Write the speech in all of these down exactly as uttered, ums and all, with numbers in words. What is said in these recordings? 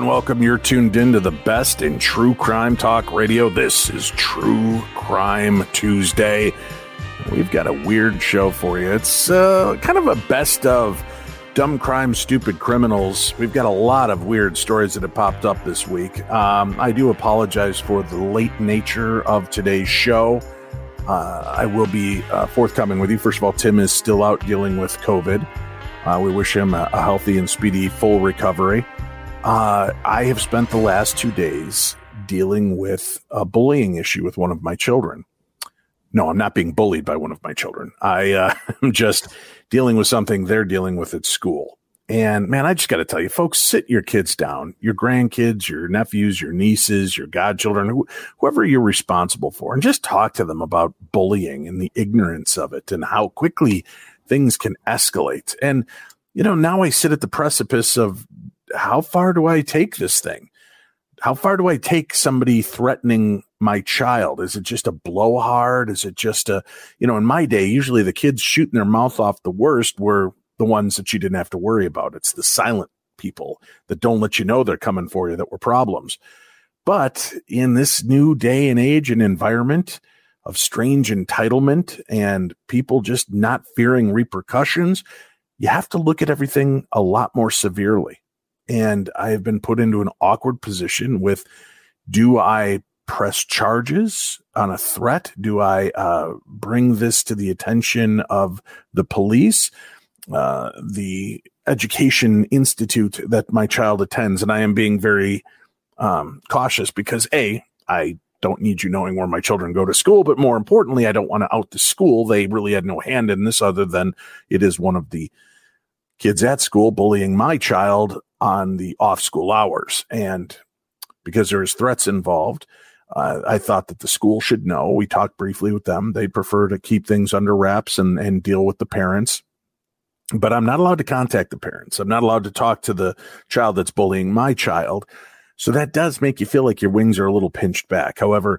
and welcome. You're tuned in to the best in true crime talk radio. This is True Crime Tuesday. We've got a weird show for you. It's uh, kind of a best of dumb crime, stupid criminals. We've got a lot of weird stories that have popped up this week. Um, I do apologize for the late nature of today's show. Uh, I will be uh, forthcoming with you. First of all, Tim is still out dealing with COVID. Uh, we wish him a, a healthy and speedy full recovery. Uh, I have spent the last two days dealing with a bullying issue with one of my children. No, I'm not being bullied by one of my children. I uh, am just dealing with something they're dealing with at school. And man, I just got to tell you, folks, sit your kids down, your grandkids, your nephews, your nieces, your godchildren, wh- whoever you're responsible for, and just talk to them about bullying and the ignorance of it and how quickly things can escalate. And, you know, now I sit at the precipice of how far do I take this thing? How far do I take somebody threatening my child? Is it just a blowhard? Is it just a, you know, in my day, usually the kids shooting their mouth off the worst were the ones that you didn't have to worry about. It's the silent people that don't let you know they're coming for you that were problems. But in this new day and age and environment of strange entitlement and people just not fearing repercussions, you have to look at everything a lot more severely. And I have been put into an awkward position with, do I press charges on a threat? Do I uh, bring this to the attention of the police, uh, the education institute that my child attends? And I am being very um, cautious because, A, I don't need you knowing where my children go to school, but more importantly, I don't want to out the school. They really had no hand in this other than it is one of the kids at school bullying my child on the off school hours. And because there's threats involved, uh, I thought that the school should know. We talked briefly with them. They'd prefer to keep things under wraps and, and deal with the parents. But I'm not allowed to contact the parents. I'm not allowed to talk to the child that's bullying my child. So that does make you feel like your wings are a little pinched back. However,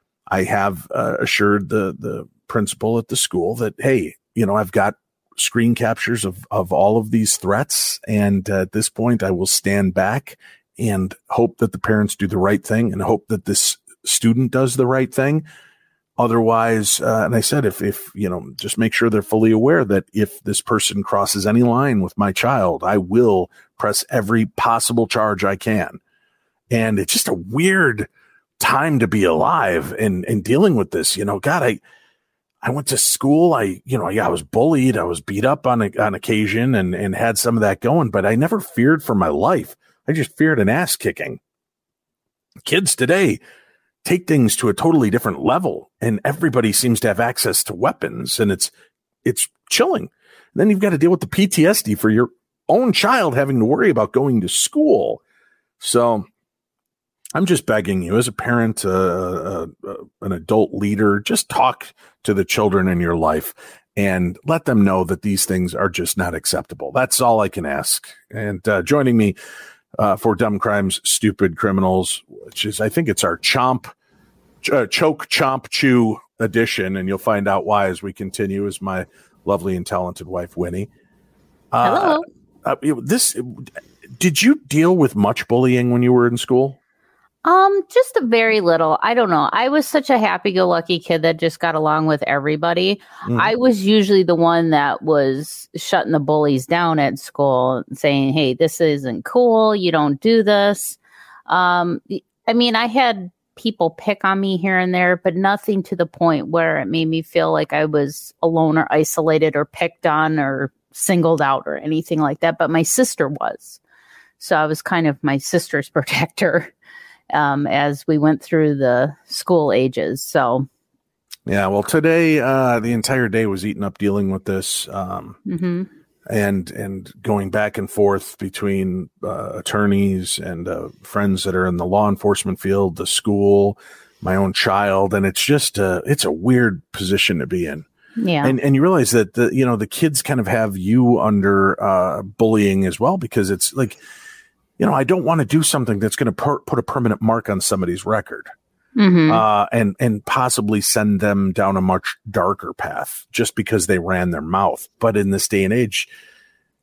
I have uh, assured the, the principal at the school that, hey, you know, I've got screen captures of, of all of these threats. And uh, at this point, I will stand back and hope that the parents do the right thing and hope that this student does the right thing. Otherwise, uh, and I said, if, if, you know, just make sure they're fully aware that if this person crosses any line with my child, I will press every possible charge I can. And it's just a weird time to be alive and, and dealing with this. You know, God, I, I went to school. I, you know, yeah, I was bullied. I was beat up on a, on occasion and, and had some of that going, but I never feared for my life. I just feared an ass kicking. Kids today take things to a totally different level, and everybody seems to have access to weapons, and it's, it's chilling. And then you've got to deal with the P T S D for your own child having to worry about going to school. So I'm just begging you as a parent, uh, uh, uh, an adult leader, just talk to the children in your life and let them know that these things are just not acceptable. That's all I can ask. And uh, joining me uh, for Dumb Crimes, Stupid Criminals, which is, I think it's our chomp, uh, choke, chomp, chew edition. And you'll find out why as we continue, is my lovely and talented wife, Winnie. Uh, Hello. Uh, this, did you deal with much bullying when you were in school? Um, just a very little. I don't know. I was such a happy-go-lucky kid that just got along with everybody. Mm. I was usually the one that was shutting the bullies down at school, saying, hey, this isn't cool. You don't do this. Um, I mean, I had people pick on me here and there, but nothing to the point where it made me feel like I was alone or isolated or picked on or singled out or anything like that. But my sister was. So I was kind of my sister's protector. Um, as we went through the school ages. So, yeah, well, today, uh, the entire day was eaten up dealing with this um, mm-hmm. and and going back and forth between uh, attorneys and uh, friends that are in the law enforcement field, the school, my own child. And it's just uh, it's a weird position to be in. Yeah. And and you realize that, the you know, the kids kind of have you under uh, bullying as well, because it's like, you know, I don't want to do something that's going to per- put a permanent mark on somebody's record mm-hmm. uh, and, and possibly send them down a much darker path just because they ran their mouth. But in this day and age,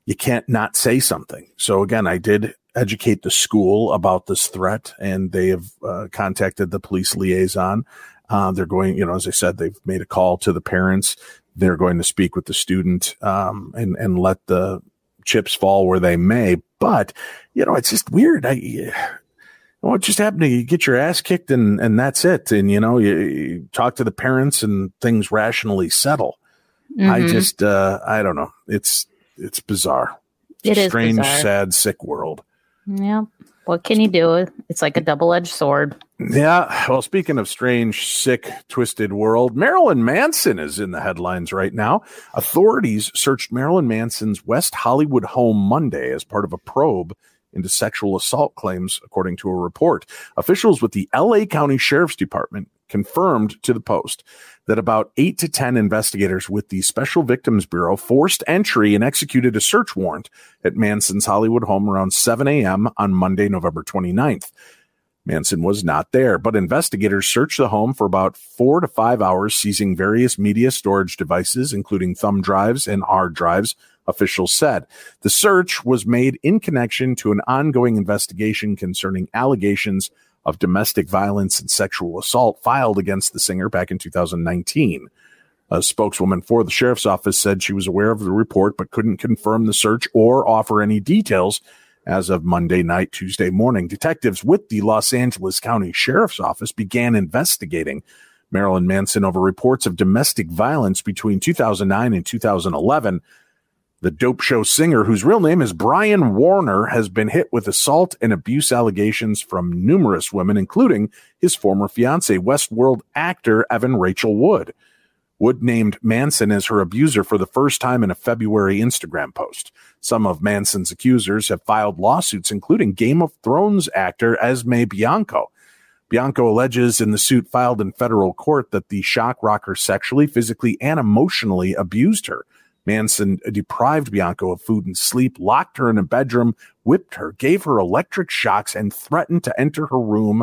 you can't not say something. So again, I did educate the school about this threat, and they have uh, contacted the police liaison. Uh, they're going, you know, as I said, they've made a call to the parents. They're going to speak with the student um, and, and let the chips fall where they may. But, you know, it's just weird. I, what just happened to you? You get your ass kicked and, and that's it. And, you know, you, you talk to the parents and things rationally settle. Mm-hmm. I just, uh, I don't know. It's, it's bizarre. It's it a is strange, bizarre. sad, sick world. Yeah. What can you do? It's like a double-edged sword. Yeah. Well, speaking of strange, sick, twisted world, Marilyn Manson is in the headlines right now. Authorities searched Marilyn Manson's West Hollywood home Monday as part of a probe into sexual assault claims, according to a report. Officials with the L A County Sheriff's Department confirmed to the Post that about eight to ten investigators with the Special Victims Bureau forced entry and executed a search warrant at Manson's Hollywood home around seven a.m. on Monday, November twenty-ninth. Manson was not there, but investigators searched the home for about four to five hours, seizing various media storage devices, including thumb drives and hard drives, officials said. The search was made in connection to an ongoing investigation concerning allegations of domestic violence and sexual assault filed against the singer back in two thousand nineteen. A spokeswoman for the sheriff's office said she was aware of the report but couldn't confirm the search or offer any details. As of Monday night, Tuesday morning, detectives with the Los Angeles County Sheriff's Office began investigating Marilyn Manson over reports of domestic violence between two thousand nine and two thousand eleven. The dope show singer, whose real name is Brian Warner, has been hit with assault and abuse allegations from numerous women, including his former fiancée, Westworld actor Evan Rachel Wood. Wood named Manson as her abuser for the first time in a February Instagram post. Some of Manson's accusers have filed lawsuits, including Game of Thrones actor Esme Bianco. Bianco alleges in the suit filed in federal court that the shock rocker sexually, physically, and emotionally abused her. Manson deprived Bianco of food and sleep, locked her in a bedroom, whipped her, gave her electric shocks, and threatened to enter her room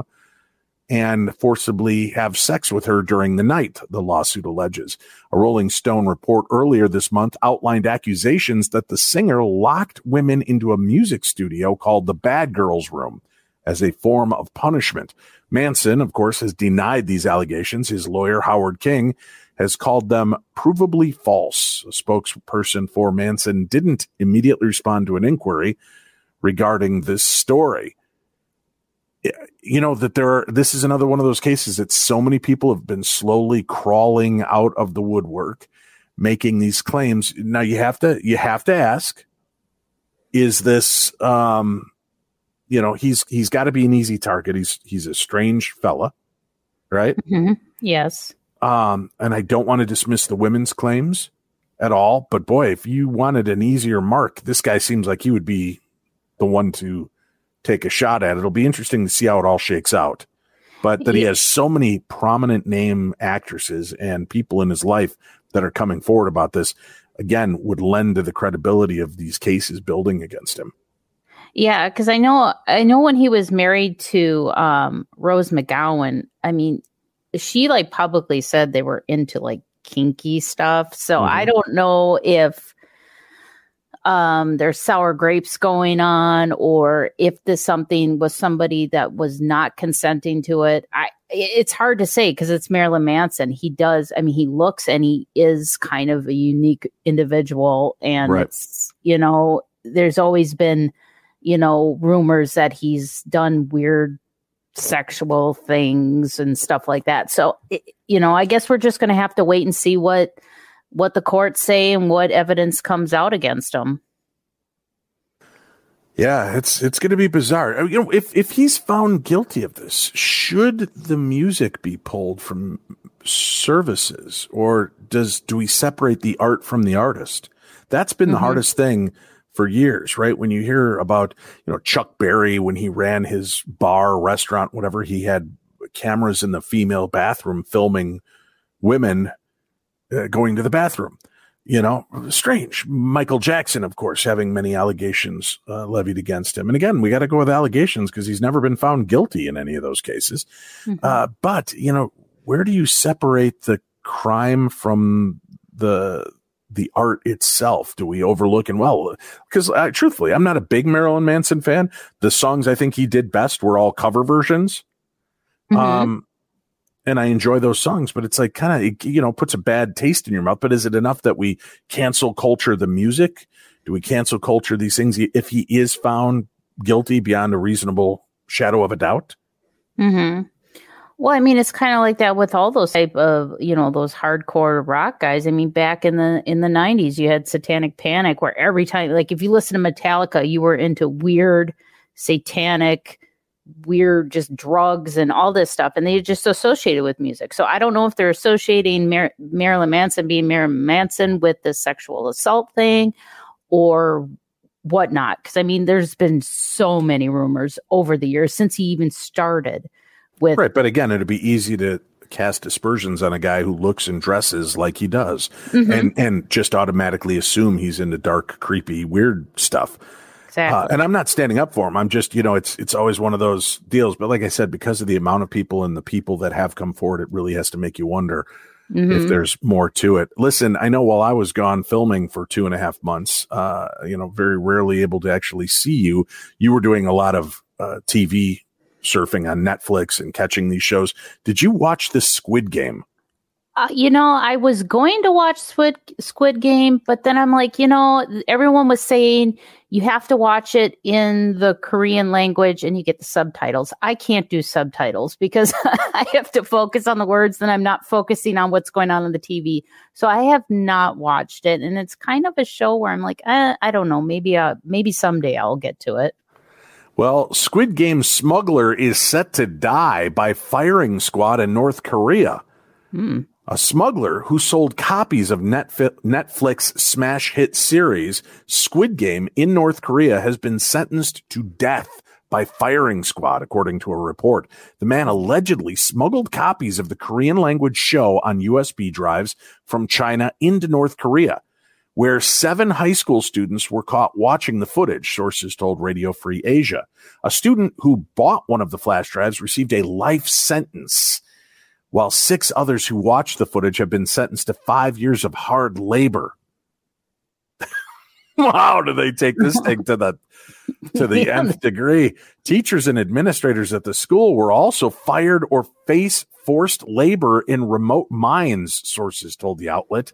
and forcibly have sex with her during the night, the lawsuit alleges. A Rolling Stone report earlier this month outlined accusations that the singer locked women into a music studio called the Bad Girls Room as a form of punishment. Manson, of course, has denied these allegations. His lawyer, Howard King, has called them provably false. A spokesperson for Manson didn't immediately respond to an inquiry regarding this story. You know, that there are, this is another one of those cases that so many people have been slowly crawling out of the woodwork, making these claims. Now you have to, you have to ask, is this, um, you know, he's, he's got to be an easy target. He's, he's a strange fella, right? Mm-hmm. Yes. Um, and I don't want to dismiss the women's claims at all, but boy, if you wanted an easier mark, this guy seems like he would be the one to take a shot at it. It'll be interesting to see how it all shakes out. But that he has so many prominent name actresses and people in his life that are coming forward about this, again, would lend to the credibility of these cases building against him. Yeah, because I know I know when he was married to um, Rose McGowan, I mean, she like publicly said they were into like kinky stuff. So mm-hmm. I don't know if Um, there's sour grapes going on, or if this something was somebody that was not consenting to it. I, it's hard to say because it's Marilyn Manson. He does, I mean, he looks and he is kind of a unique individual. And right. it's, you know, there's always been, you know, rumors that he's done weird sexual things and stuff like that. So, it, you know, I guess we're just going to have to wait and see what what the courts say and what evidence comes out against him. Yeah, it's it's going to be bizarre. You know, if if he's found guilty of this, should the music be pulled from services, or does do we separate the art from the artist? That's been the mm-hmm. hardest thing for years, right? When you hear about, you know, Chuck Berry, when he ran his bar, restaurant, whatever, he had cameras in the female bathroom filming women Uh, going to the bathroom, you know, strange. Michael Jackson, of course, having many allegations uh, levied against him. And again, we got to go with allegations because he's never been found guilty in any of those cases. Mm-hmm. Uh, but, you know, where do you separate the crime from the the art itself do we overlook? And well, because uh, truthfully, I'm not a big Marilyn Manson fan. The songs I think he did best were all cover versions. Mm-hmm. Um, and I enjoy those songs, but it's like kind of, you know, puts a bad taste in your mouth. But is it enough that we cancel culture the music? Do we cancel culture these things if he is found guilty beyond a reasonable shadow of a doubt? Mm-hmm. Well, I mean, it's kind of like that with all those type of, you know, those hardcore rock guys. I mean, back in the in the nineties, you had Satanic Panic, where every time, like, if you listen to Metallica, you were into weird, satanic, weird, just drugs and all this stuff, and they just associated with music. So I don't know if they're associating Mar- Marilyn Manson being Marilyn Manson with the sexual assault thing or whatnot. Because I mean, there's been so many rumors over the years since he even started. With right, but again, it'd be easy to cast aspersions on a guy who looks and dresses like he does, mm-hmm. and and just automatically assume he's into dark, creepy, weird stuff. Exactly. Uh, and I'm not standing up for him. I'm just, you know, it's it's always one of those deals. But like I said, because of the amount of people and the people that have come forward, it really has to make you wonder mm-hmm. if there's more to it. Listen, I know while I was gone filming for two and a half months, uh, you know, very rarely able to actually see you. You were doing a lot of uh, T V surfing on Netflix and catching these shows. Did you watch the Squid Game? Uh, you know, I was going to watch Squid Squid Game, but then I'm like, you know, everyone was saying you have to watch it in the Korean language and you get the subtitles. I can't do subtitles because I have to focus on the words, and I'm not focusing on what's going on on the T V. So I have not watched it, and it's kind of a show where I'm like, eh, I don't know, maybe uh, maybe someday I'll get to it. Well, Squid Game smuggler is set to die by firing squad in North Korea. Hmm. A smuggler who sold copies of Netflix smash hit series Squid Game in North Korea has been sentenced to death by firing squad, according to a report. The man allegedly smuggled copies of the Korean language show on U S B drives from China into North Korea, where seven high school students were caught watching the footage, sources told Radio Free Asia. A student who bought one of the flash drives received a life sentence, while six others who watched the footage have been sentenced to five years of hard labor. Wow, do they take this thing to the to the yeah. nth degree? Teachers and administrators at the school were also fired or face forced labor in remote mines, sources told the outlet.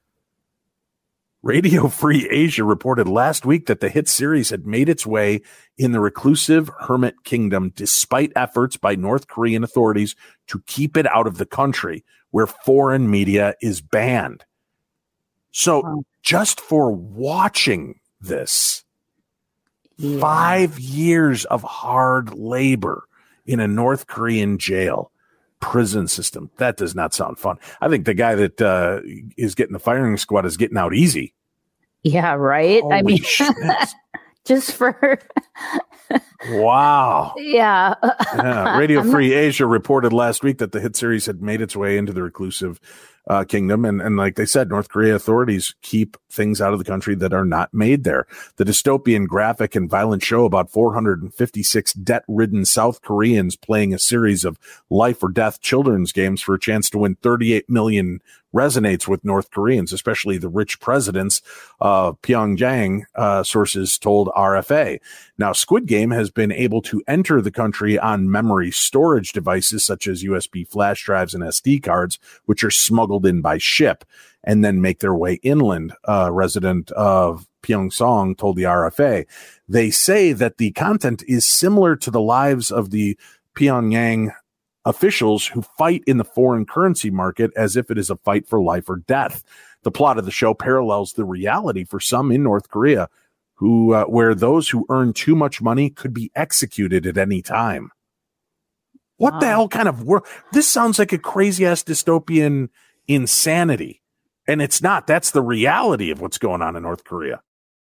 Radio Free Asia reported last week that the hit series had made its way in the reclusive Hermit Kingdom despite efforts by North Korean authorities to keep it out of the country, where foreign media is banned. So wow. just for watching this, yeah. five years of hard labor in a North Korean jail. Prison system. That does not sound fun. I think the guy that uh, is getting the firing squad is getting out easy. Yeah, right. Holy I mean, just for wow. Yeah. yeah. Radio Free Asia reported last week that the hit series had made its way into the reclusive uh, kingdom. And, and like they said, North Korea authorities keep things out of the country that are not made there. The dystopian, graphic, and violent show about four hundred fifty-six debt-ridden South Koreans playing a series of life or death children's games for a chance to win thirty-eight million resonates with North Koreans, especially the rich presidents of Pyongyang, uh, sources told R F A. Now, Squid Game has been able to enter the country on memory storage devices such as U S B flash drives and S D cards, which are smuggled in by ship and then make their way inland. A resident of Pyeongchang told the R F A. They say that the content is similar to the lives of the Pyongyang officials who fight in the foreign currency market as if it is a fight for life or death. The plot of the show parallels the reality for some in North Korea, who uh, where those who earn too much money could be executed at any time. What wow. the hell kind of world? This sounds like a crazy ass dystopian insanity, and it's not. That's the reality of what's going on in North Korea.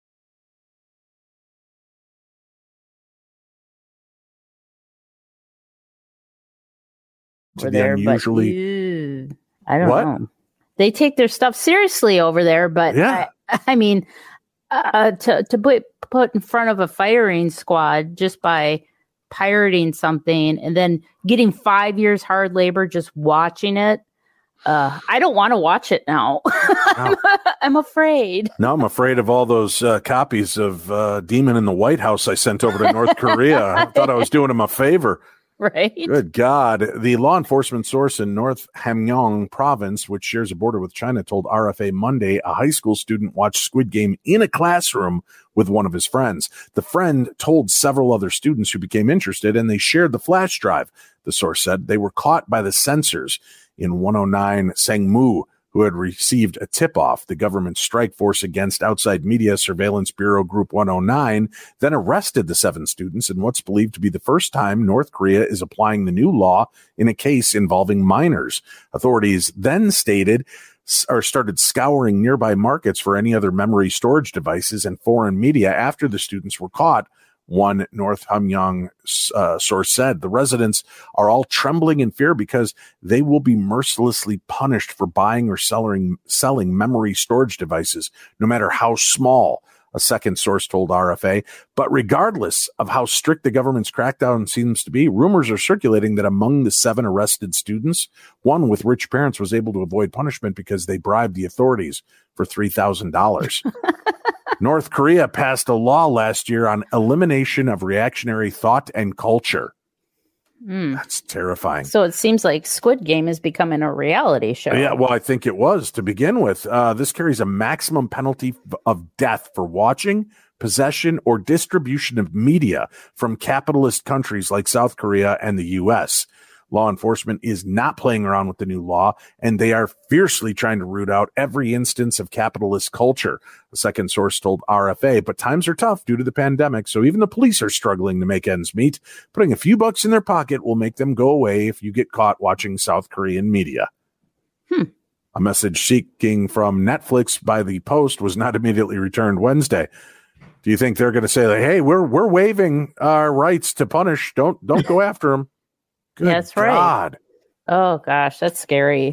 Over there, unusually, but ew, I don't what? know. They take their stuff seriously over there, but yeah. I, I mean, uh, to to put put in front of a firing squad just by pirating something and then getting five years hard labor just watching it. Uh, I don't want to watch it now. No. I'm afraid. No, I'm afraid of all those uh, copies of uh, Demon in the White House I sent over to North Korea. I thought I was doing him a favor. Right. Good God. The law enforcement source in North Hamgyong province, which shares a border with China, told R F A Monday a high school student watched Squid Game in a classroom with one of his friends. The friend told several other students who became interested, and they shared the flash drive. The source said they were caught by the censors in one oh nine Sangmu, who had received a tip-off. The government strike force against outside media surveillance bureau Group one oh nine then arrested the seven students in what's believed to be the first time North Korea is applying the new law in a case involving minors. Authorities then stated or started scouring nearby markets for any other memory storage devices and foreign media after the students were caught. One North Hamgyong uh, source said the residents are all trembling in fear because they will be mercilessly punished for buying or selling, selling memory storage devices, no matter how small, a second source told R F A. But regardless of how strict the government's crackdown seems to be, rumors are circulating that among the seven arrested students, one with rich parents was able to avoid punishment because they bribed the authorities for three thousand dollars. North Korea passed a law last year on elimination of reactionary thought and culture. Mm. That's terrifying. So it seems like Squid Game is becoming a reality show. Yeah, well, I think it was to begin with. Uh, this carries a maximum penalty of death for watching, possession, or distribution of media from capitalist countries like South Korea and the U S Law enforcement is not playing around with the new law, and they are fiercely trying to root out every instance of capitalist culture, a second source told R F A. But times are tough due to the pandemic, so even the police are struggling to make ends meet. Putting a few bucks in their pocket will make them go away if you get caught watching South Korean media. Hmm. A message seeking from Netflix by the Post was not immediately returned Wednesday. Do you think they're going to say, like, hey, we're we're waiving our rights to punish. Don't don't go after them. Good that's right. God. Oh, gosh, that's scary.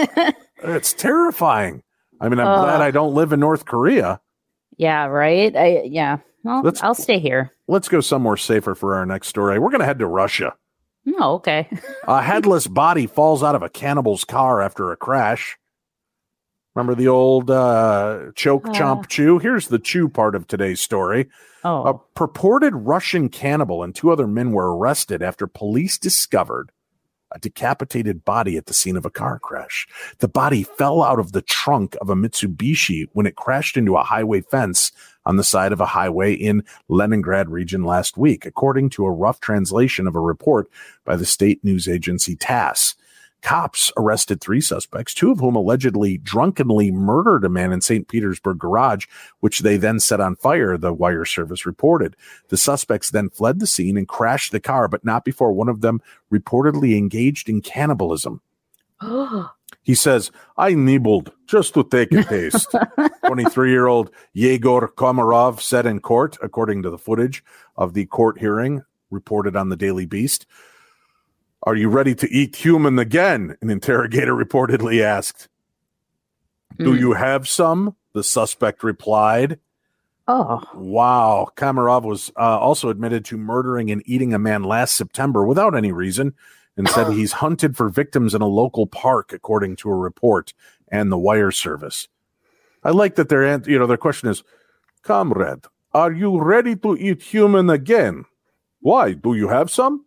It's terrifying. I mean, I'm oh. glad I don't live in North Korea. Yeah, right? I Yeah, well, let's, I'll stay here. Let's go somewhere safer for our next story. We're going to head to Russia. Oh, okay. A headless body falls out of a cannibal's car after a crash. Remember the old uh, choke, uh, chomp, chew? Here's the chew part of today's story. Oh. A purported Russian cannibal and two other men were arrested after police discovered a decapitated body at the scene of a car crash. The body fell out of the trunk of a Mitsubishi when it crashed into a highway fence on the side of a highway in Leningrad region last week, according to a rough translation of a report by the state news agency TASS. Cops arrested three suspects, two of whom allegedly drunkenly murdered a man in Saint Petersburg garage, which they then set on fire, the wire service reported. The suspects then fled the scene and crashed the car, but not before one of them reportedly engaged in cannibalism. He says, I nibbled just to take a taste. twenty-three-year-old Yegor Komarov said in court, according to the footage of the court hearing reported on the Daily Beast. Are you ready to eat human again? An interrogator reportedly asked. Mm. Do you have some? The suspect replied. Oh. Wow. Komarov was uh, also admitted to murdering and eating a man last September without any reason and said he's hunted for victims in a local park, according to a report and the wire service. I like that their, you know, their question is, comrade, are you ready to eat human again? Why? Do you have some?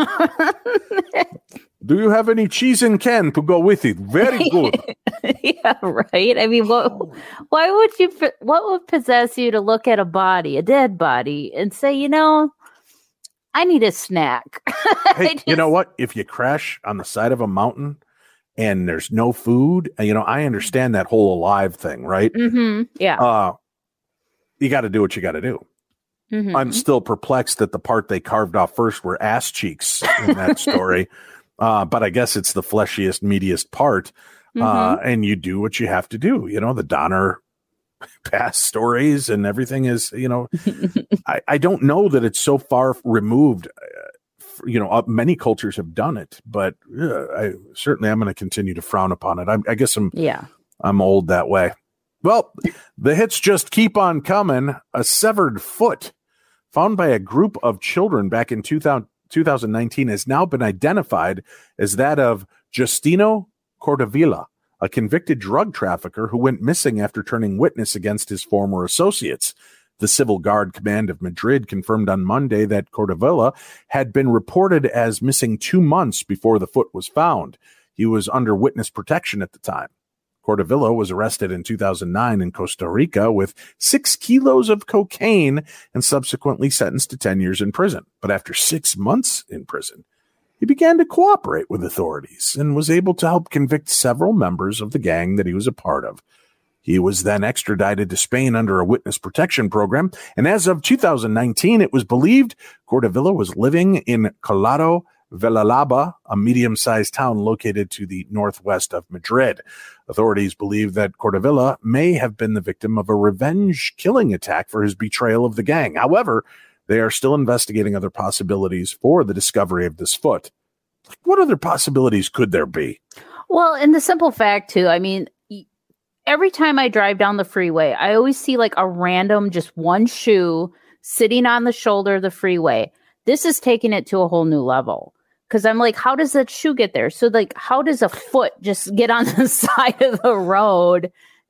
Do you have any cheese in can to go with it? Very good. Yeah, right. I mean, what, why would you, what would possess you to look at a body, a dead body, and say, you know, I need a snack? Hey, just... you know what? If you crash on the side of a mountain and there's no food, you know, I understand that whole alive thing, right? Mm-hmm. Yeah. Uh, you got to do what you got to do. Mm-hmm. I'm still perplexed that the part they carved off first were ass cheeks in that story. uh, but I guess it's the fleshiest, meatiest part. Mm-hmm. Uh, and you do what you have to do. You know, the Donner Pass stories and everything is, you know, I, I don't know that it's so far removed. Uh, you know, uh, many cultures have done it, but uh, I certainly I'm going to continue to frown upon it. I, I guess I'm, yeah, I'm old that way. Well, the hits just keep on coming. A severed foot found by a group of children back in two thousand nineteen has now been identified as that of Justino Cordovilla, a convicted drug trafficker who went missing after turning witness against his former associates. The Civil Guard Command of Madrid confirmed on Monday that Cordovilla had been reported as missing two months before the foot was found. He was under witness protection at the time. Cordovilla was arrested in two thousand nine in Costa Rica with six kilos of cocaine and subsequently sentenced to ten years in prison. But after six months in prison, he began to cooperate with authorities and was able to help convict several members of the gang that he was a part of. He was then extradited to Spain under a witness protection program, and as of two thousand nineteen, it was believed Cordovilla was living in Collado Villalba, a medium-sized town located to the northwest of Madrid. Authorities believe that Cordovilla may have been the victim of a revenge killing attack for his betrayal of the gang. However, they are still investigating other possibilities for the discovery of this foot. What other possibilities could there be? Well, and the simple fact, too, I mean, every time I drive down the freeway, I always see like a random, just one shoe sitting on the shoulder of the freeway. This is taking it to a whole new level. Because I'm like, how does that shoe get there? So, like, how does a foot just get on the side of the road?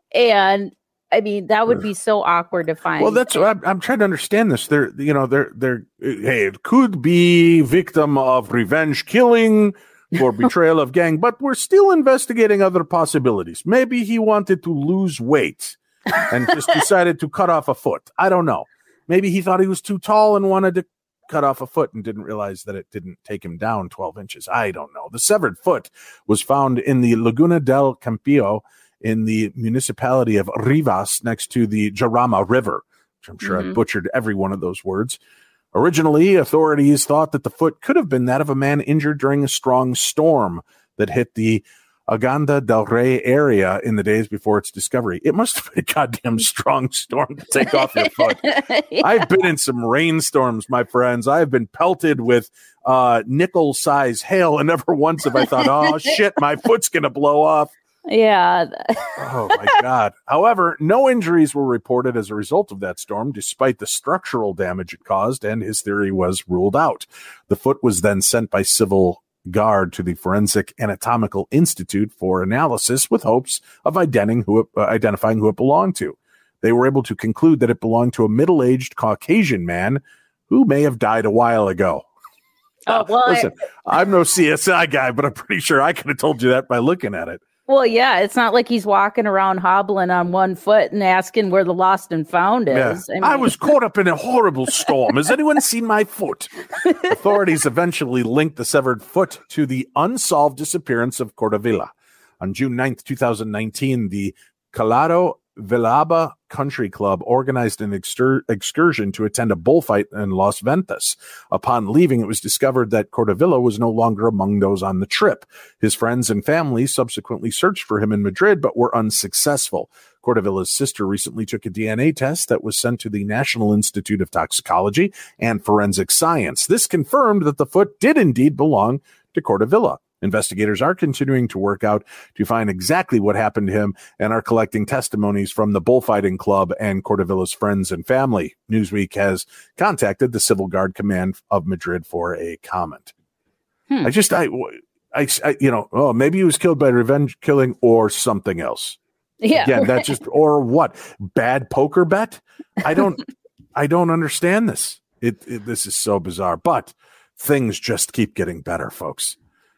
And I mean, that would be so awkward to find. Well, that's what I'm, I'm trying to understand this. They're, you know, they're, they're, hey, it could be victim of revenge killing or betrayal of gang, but we're still investigating other possibilities. Maybe he wanted to lose weight and just decided to cut off a foot. I don't know. Maybe he thought he was too tall and wanted to cut off a foot and didn't realize that it didn't take him down twelve inches. I don't know. The severed foot was found in the Laguna del Campillo in the municipality of Rivas next to the Jarama River, which I'm sure mm-hmm. I've butchered every one of those words. Originally, authorities thought that the foot could have been that of a man injured during a strong storm that hit the Aganda del Rey area in the days before its discovery. It must have been a goddamn strong storm to take off your foot. Yeah. I've been in some rainstorms, my friends. I've been pelted with uh, nickel-size hail, and never once have I thought, oh, shit, my foot's going to blow off. Yeah. Oh, my God. However, no injuries were reported as a result of that storm, despite the structural damage it caused, and his theory was ruled out. The foot was then sent by Civil Guard to the Forensic Anatomical Institute for analysis with hopes of identifying who it, uh, identifying who it belonged to. They were able to conclude that it belonged to a middle-aged Caucasian man who may have died a while ago. Oh, well, Listen, I, I'm no C S I guy, but I'm pretty sure I could have told you that by looking at it. Well, yeah, it's not like he's walking around hobbling on one foot and asking where the lost and found is. Yeah. I, mean, I was caught up in a horrible storm. Has anyone seen my foot? Authorities eventually linked the severed foot to the unsolved disappearance of Cordovilla. On June ninth, twenty nineteen, the Collado Villalba Country Club organized an exter- excursion to attend a bullfight in Los Ventas. Upon leaving, it was discovered that Cordovilla was no longer among those on the trip. His friends and family subsequently searched for him in Madrid, but were unsuccessful. Cordovilla's sister recently took a D N A test that was sent to the National Institute of Toxicology and Forensic Science. This confirmed that the foot did indeed belong to Cordovilla. Investigators are continuing to work out to find exactly what happened to him and are collecting testimonies from the bullfighting club and Cordovilla's friends and family. Newsweek has contacted the Civil Guard Command of Madrid for a comment. Hmm. I just, I, I, I, you know, oh, maybe he was killed by revenge killing or something else. Yeah. Again, that's just, or what? Bad poker bet? I don't, I don't understand this. It, it, this is so bizarre, but things just keep getting better, folks.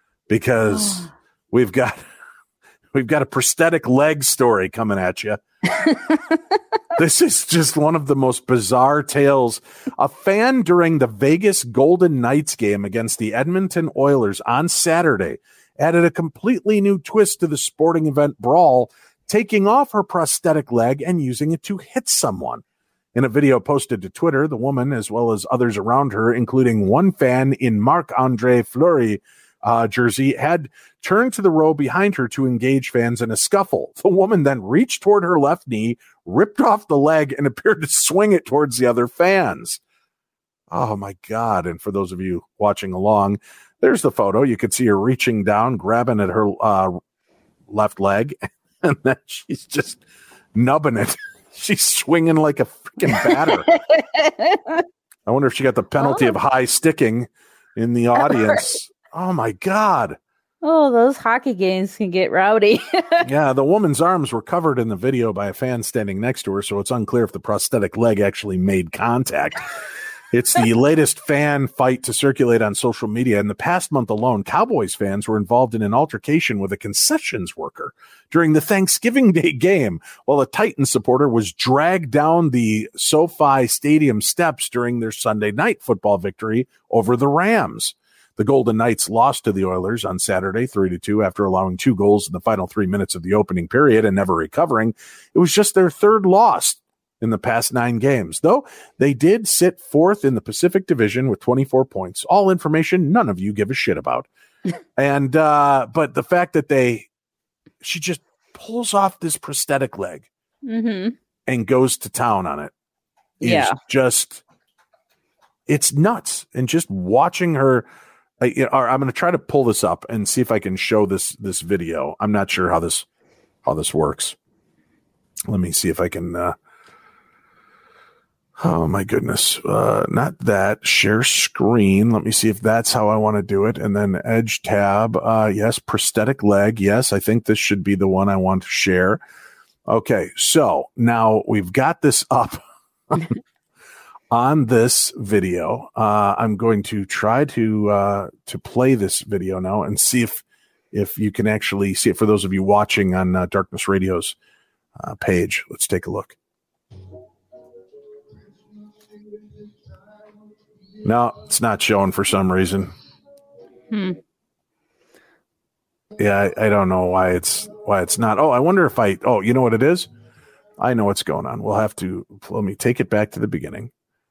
Because oh. we've got we've got a prosthetic leg story coming at you. This is just one of the most bizarre tales. A fan during the Vegas Golden Knights game against the Edmonton Oilers on Saturday added a completely new twist to the sporting event brawl, taking off her prosthetic leg and using it to hit someone. In a video posted to Twitter, the woman, as well as others around her, including one fan in Marc-Andre Fleury, Uh, jersey, had turned to the row behind her to engage fans in a scuffle. The woman then reached toward her left knee, ripped off the leg, and appeared to swing it towards the other fans. Oh, my God. And for those of you watching along, there's the photo. You could see her reaching down, grabbing at her uh, left leg, and then she's just nubbing it. She's swinging like a freaking batter. I wonder if she got the penalty oh. of high sticking in the audience. Oh, my God. Oh, those hockey games can get rowdy. Yeah, the woman's arms were covered in the video by a fan standing next to her, so it's unclear if the prosthetic leg actually made contact. It's the latest fan fight to circulate on social media. In the past month alone, Cowboys fans were involved in an altercation with a concessions worker during the Thanksgiving Day game, while a Titans supporter was dragged down the SoFi Stadium steps during their Sunday night football victory over the Rams. The Golden Knights lost to the Oilers on Saturday three to two after allowing two goals in the final three minutes of the opening period and never recovering. It was just their third loss in the past nine games, though they did sit fourth in the Pacific Division with twenty-four points. All information none of you give a shit about. And, uh, but the fact that they, she just pulls off this prosthetic leg mm-hmm. and goes to town on it is yeah. just, it's nuts. And just watching her, I, you know, I'm going to try to pull this up and see if I can show this, this video. I'm not sure how this, how this works. Let me see if I can, uh, oh my goodness. Uh, not that. Share screen. Let me see if that's how I want to do it. And then Edge tab. Uh, yes. Prosthetic leg. Yes. I think this should be the one I want to share. Okay. So now we've got this up on this video. Uh, I'm going to try to, uh, to play this video now and see if, if you can actually see it for those of you watching on uh, Darkness Radio's uh, page. Let's take a look. No, it's not showing for some reason. Hmm. Yeah, I, I don't know why it's why it's not. Oh, I wonder if I. Oh, you know what it is? I know what's going on. We'll have to. Let me take it back to the beginning.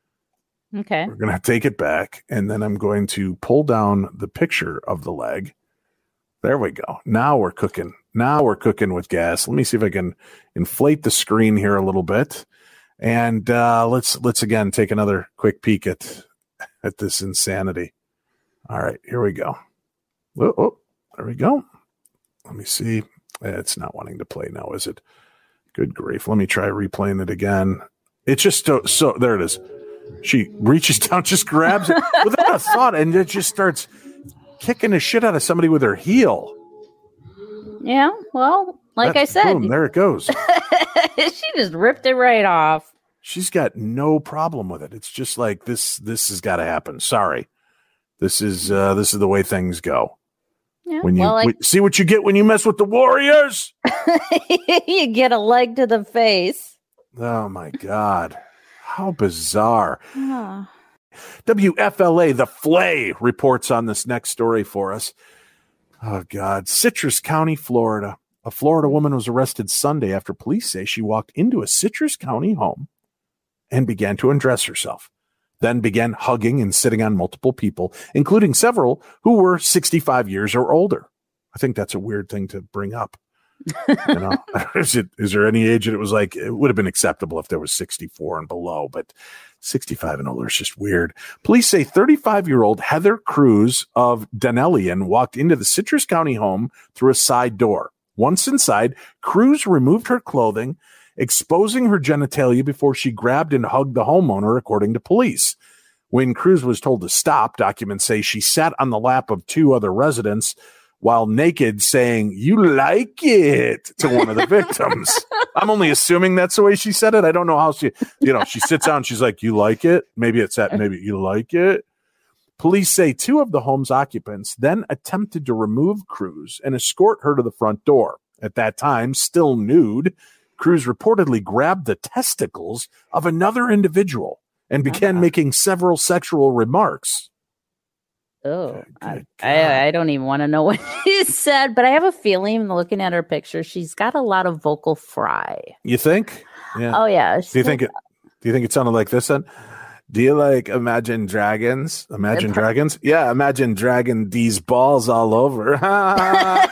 Okay. We're gonna take it back, and then I'm going to pull down the picture of the leg. There we go. Now we're cooking. Now we're cooking with gas. Let me see if I can inflate the screen here a little bit, and uh, let's let's again take another quick peek at. at this insanity. All right, here we go. Oh, oh, there we go. Let me see. It's not wanting to play now, is it? Good grief. Let me try replaying it again. It's just so, so there it is. She reaches down, just grabs it without a thought, and it just starts kicking the shit out of somebody with her heel. Yeah, well, like That's, I said. Boom, there it goes. She just ripped it right off. She's got no problem with it. It's just like this. This has got to happen. Sorry, this is uh, this is the way things go. Yeah, when you well, like, w- see what you get when you mess with the Warriors, you get a leg to the face. Oh my God, how bizarre! Oh. W F L A, the Flay, reports on this next story for us. Oh God, Citrus County, Florida. A Florida woman was arrested Sunday after police say she walked into a Citrus County home and began to undress herself, then began hugging and sitting on multiple people, including several who were sixty-five years or older. I think that's a weird thing to bring up. You know, is it, is there any age that it was like, it would have been acceptable if there was sixty-four and below, but sixty-five and older is just weird. Police say thirty-five-year-old Heather Cruz of Dunellian walked into the Citrus County home through a side door. Once inside, Cruz removed her clothing, exposing her genitalia before she grabbed and hugged the homeowner, according to police. When Cruz was told to stop, documents say she sat on the lap of two other residents while naked, saying, "You like it," to one of the victims. I'm only assuming that's the way she said it. I don't know how she, you know, she sits down, she's like, "You like it?" Maybe it's that, maybe "You like it." Police say two of the home's occupants then attempted to remove Cruz and escort her to the front door. At that time, still nude, Cruz reportedly grabbed the testicles of another individual and began uh-huh. making several sexual remarks. Oh, I, I, I don't even want to know what she said, but I have a feeling looking at her picture, she's got a lot of vocal fry. You think? Yeah. Oh yeah. Do you think it? Do you think it sounded like this then? Do you like Imagine Dragons? Imagine Dragons? Yeah, Imagine Dragon these balls all over. I,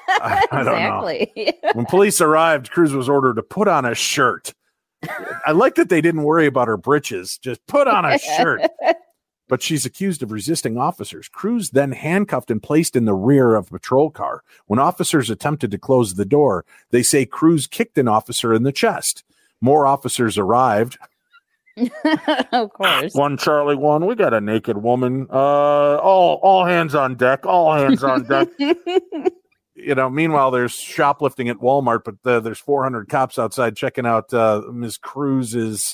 I don't exactly. know. When police arrived, Cruz was ordered to put on a shirt. I like that they didn't worry about her britches. Just put on a shirt. But she's accused of resisting officers. Cruz then handcuffed and placed in the rear of a patrol car. When officers attempted to close the door, they say Cruz kicked an officer in the chest. More officers arrived. Of course. One Charlie one, we got a naked woman. Uh, all all hands on deck. All hands on deck. You know, meanwhile, there's shoplifting at Walmart, but uh, there's four hundred cops outside checking out uh, Miz Cruz's,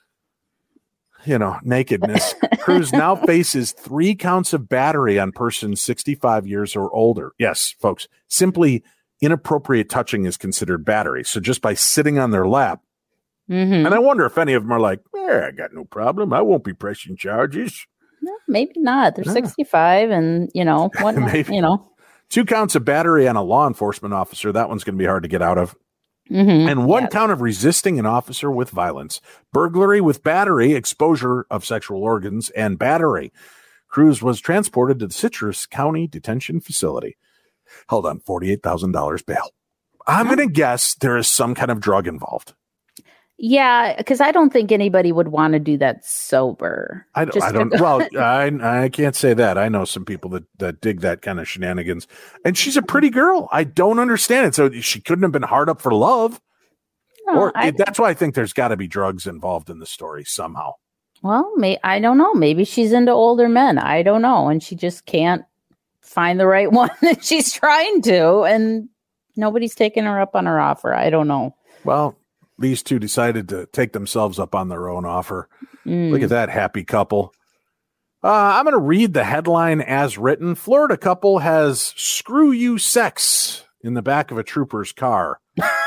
you know, nakedness. Cruz now faces three counts of battery on persons sixty-five years or older. Yes, folks, simply inappropriate touching is considered battery. So just by sitting on their lap, mm-hmm. and I wonder if any of them are like, eh, I got no problem. I won't be pressing charges. No, maybe not. They're yeah. sixty-five and, you know, what, you know. Two counts of battery on a law enforcement officer. That one's going to be hard to get out of. Mm-hmm. And one yes. count of resisting an officer with violence, burglary with battery, exposure of sexual organs, and battery. Cruz was transported to the Citrus County Detention Facility. Held on forty-eight thousand dollars bail. I'm going to guess there is some kind of drug involved. Yeah, because I don't think anybody would want to do that sober. I don't. I don't well, I I can't say that. I know some people that, that dig that kind of shenanigans. And she's a pretty girl. I don't understand it. So she couldn't have been hard up for love. No, or I, that's why I think there's got to be drugs involved in the story somehow. Well, may, I don't know. Maybe she's into older men. I don't know. And she just can't find the right one that she's trying to. And nobody's taking her up on her offer. I don't know. Well, these two decided to take themselves up on their own offer. Mm. Look at that happy couple. Uh, I'm going to read the headline as written. Florida couple has screw you sex in the back of a trooper's car.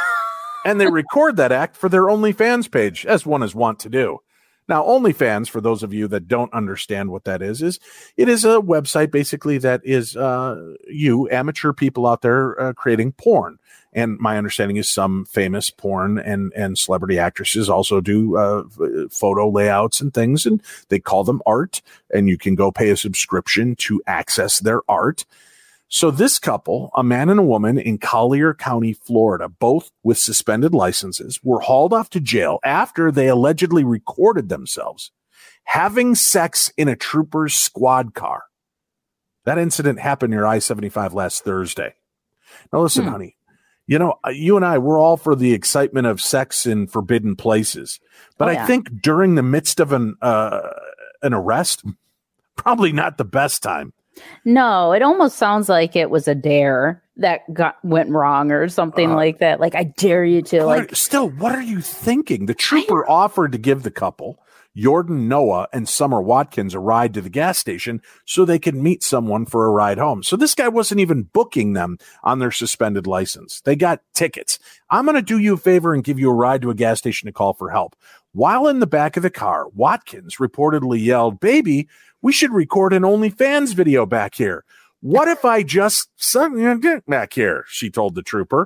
And they record that act for their OnlyFans page, as one is wont to do. Now, OnlyFans, for those of you that don't understand what that is, is it is a website basically that is uh, you, amateur people out there uh, creating porn. And my understanding is some famous porn and, and celebrity actresses also do uh, photo layouts and things, and they call them art, and you can go pay a subscription to access their art. So this couple, a man and a woman in Collier County, Florida, both with suspended licenses, were hauled off to jail after they allegedly recorded themselves having sex in a trooper's squad car. That incident happened near I seventy-five last Thursday. Now listen, hmm. honey. You know, you and I, we're all for the excitement of sex in forbidden places. But oh, yeah. I think during the midst of an uh, an arrest, probably not the best time. No, it almost sounds like it was a dare that got went wrong or something uh, like that. Like, I dare you to. like. Are, still, what are you thinking? The trooper I, offered to give the couple, Jordan Noah and Summer Watkins, a ride to the gas station so they could meet someone for a ride home. So this guy wasn't even booking them on their suspended license. They got tickets. I'm going to do you a favor and give you a ride to a gas station to call for help. While in the back of the car, Watkins reportedly yelled, "Baby, we should record an OnlyFans video back here. What if I just suck your dick back here?" she told the trooper.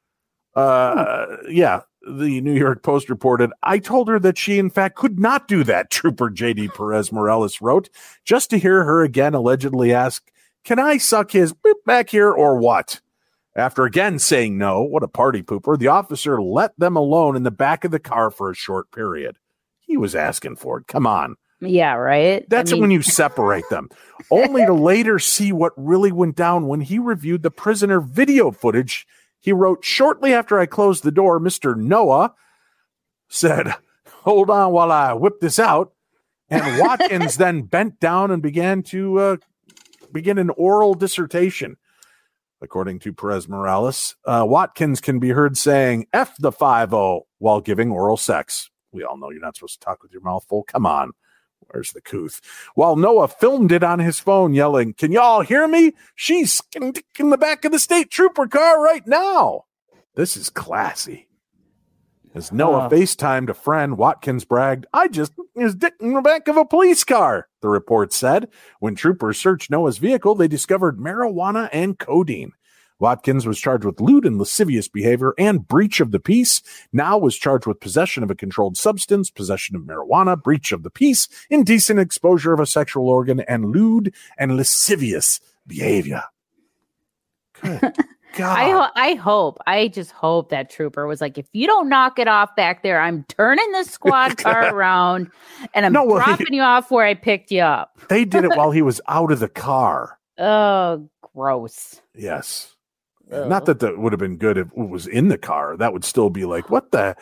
Uh, yeah. The New York Post reported, "I told her that she, in fact, could not do that," Trooper J D Perez Morales wrote, just to hear her again allegedly ask, "Can I suck his boop back here or what?" After again saying no, what a party pooper, the officer let them alone in the back of the car for a short period. He was asking for it. Come on. Yeah, right? That's I mean- when you separate them, only to later see what really went down when he reviewed the prisoner video footage. He wrote, "Shortly after I closed the door, Mister Noah said, 'Hold on while I whip this out.' And Watkins then bent down and began to uh, begin an oral dissertation." According to Perez Morales, uh, Watkins can be heard saying F the five oh while giving oral sex. We all know you're not supposed to talk with your mouth full. Come on. Where's the couth? While Noah filmed it on his phone, yelling, "Can y'all hear me? She's in the back of the state trooper car right now." This is classy. As Noah uh, FaceTimed a friend, Watkins bragged, "I just is dick in the back of a police car," the report said. When troopers searched Noah's vehicle, they discovered marijuana and codeine. Watkins was charged with lewd and lascivious behavior and breach of the peace. Now was charged with possession of a controlled substance, possession of marijuana, breach of the peace, indecent exposure of a sexual organ, and lewd and lascivious behavior. Good God. I, ho- I hope, I just hope that trooper was like, "If you don't knock it off back there, I'm turning this squad car around and I'm no, well, dropping he, you off where I picked you up." They did it while he was out of the car. Oh, gross. Yes. Ugh. Not that that would have been good if it was in the car. That would still be like, what the,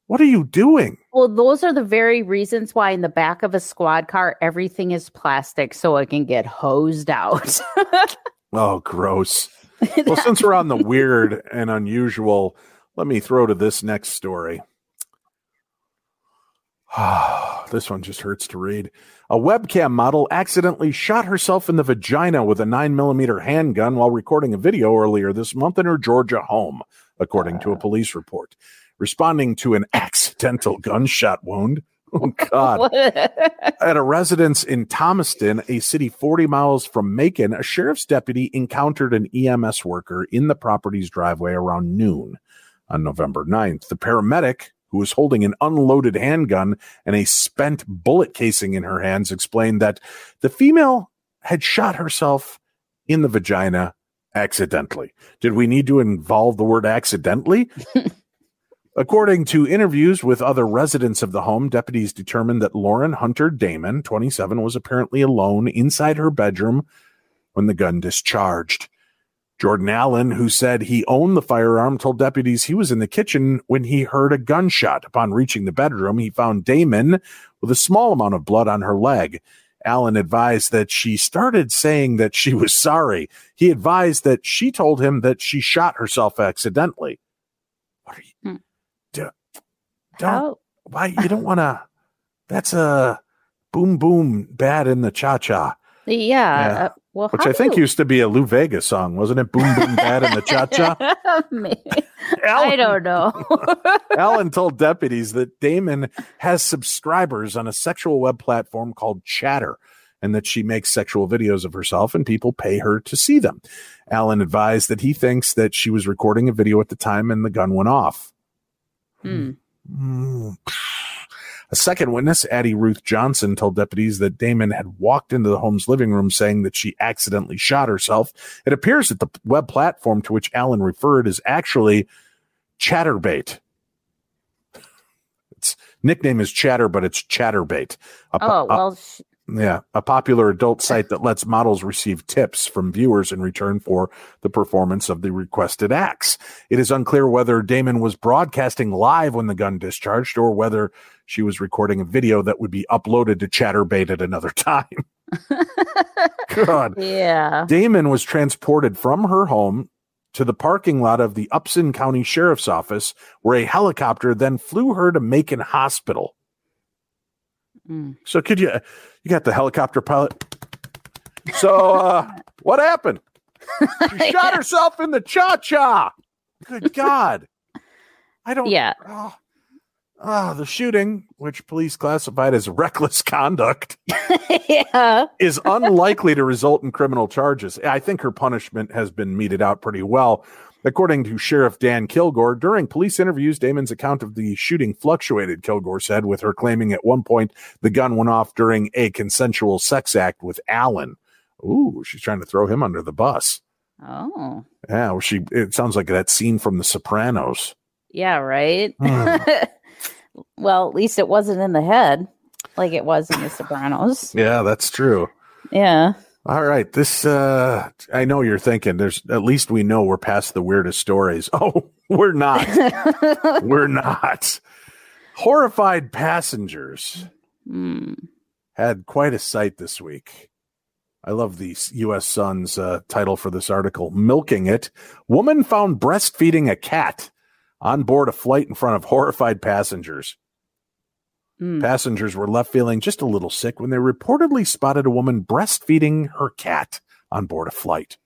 What are you doing? Well, those are the very reasons why in the back of a squad car, everything is plastic so it can get hosed out. Oh, gross. Well, since we're on the weird and unusual, let me throw to this next story. This one just hurts to read. A webcam model accidentally shot herself in the vagina with a nine millimeter handgun while recording a video earlier this month in her Georgia home, according to a police report. Responding to an accidental gunshot wound, oh God, at a residence in Thomaston, a city forty miles from Macon, a sheriff's deputy encountered an E M S worker in the property's driveway around noon on November ninth. The paramedic, who was holding an unloaded handgun and a spent bullet casing in her hands, explained that the female had shot herself in the vagina accidentally. Did we need to involve the word accidentally? According to interviews with other residents of the home, deputies determined that Lauren Hunter Damon, twenty-seven, was apparently alone inside her bedroom when the gun discharged. Jordan Allen, who said he owned the firearm, told deputies he was in the kitchen when he heard a gunshot. Upon reaching the bedroom, he found Damon with a small amount of blood on her leg. Allen advised that she started saying that she was sorry. He advised that she told him that she shot herself accidentally. What are you? Hmm. Do, don't, How? Why you don't want to? That's a boom boom bad in the cha cha. Yeah. yeah. Uh, well, which I think you... used to be a Lou Vega song, wasn't it? Boom boom bad in the cha cha. I don't know. Allen told deputies that Damon has subscribers on a sexual web platform called Chatter, and that she makes sexual videos of herself and people pay her to see them. Allen advised that he thinks that she was recording a video at the time and the gun went off. Hmm. Mm. A second witness, Addie Ruth Johnson, told deputies that Damon had walked into the home's living room saying that she accidentally shot herself. It appears that the web platform to which Allen referred is actually Chatterbait. Its nickname is Chatter, but it's Chatterbait. A, oh, well... A, yeah, a popular adult site that lets models receive tips from viewers in return for the performance of the requested acts. It is unclear whether Damon was broadcasting live when the gun discharged or whether she was recording a video that would be uploaded to Chatterbait at another time. God. Yeah. Damon was transported from her home to the parking lot of the Upson County Sheriff's Office, where a helicopter then flew her to Macon Hospital. Mm. So could you, you got the helicopter pilot. So uh, what happened? She shot herself in the cha-cha. Good God. I don't. Yeah. Oh, oh, the shooting, which police classified as reckless conduct, yeah. is unlikely to result in criminal charges. I think her punishment has been meted out pretty well. According to Sheriff Dan Kilgore, during police interviews, Damon's account of the shooting fluctuated, Kilgore said, with her claiming at one point the gun went off during a consensual sex act with Allen. Ooh, she's trying to throw him under the bus. Oh. Yeah, well, she. It sounds like that scene from The Sopranos. Yeah, right? Mm. Well, at least it wasn't in the head like it was in The Sopranos. Yeah, that's true. Yeah. All right, this, uh, I know you're thinking, there's, at least we know we're past the weirdest stories. Oh, we're not. We're not. Horrified passengers mm. had quite a sight this week. I love the U S Sun's uh, title for this article, Milking It. Woman found breastfeeding a cat on board a flight in front of horrified passengers. Mm. Passengers were left feeling just a little sick when they reportedly spotted a woman breastfeeding her cat on board a flight.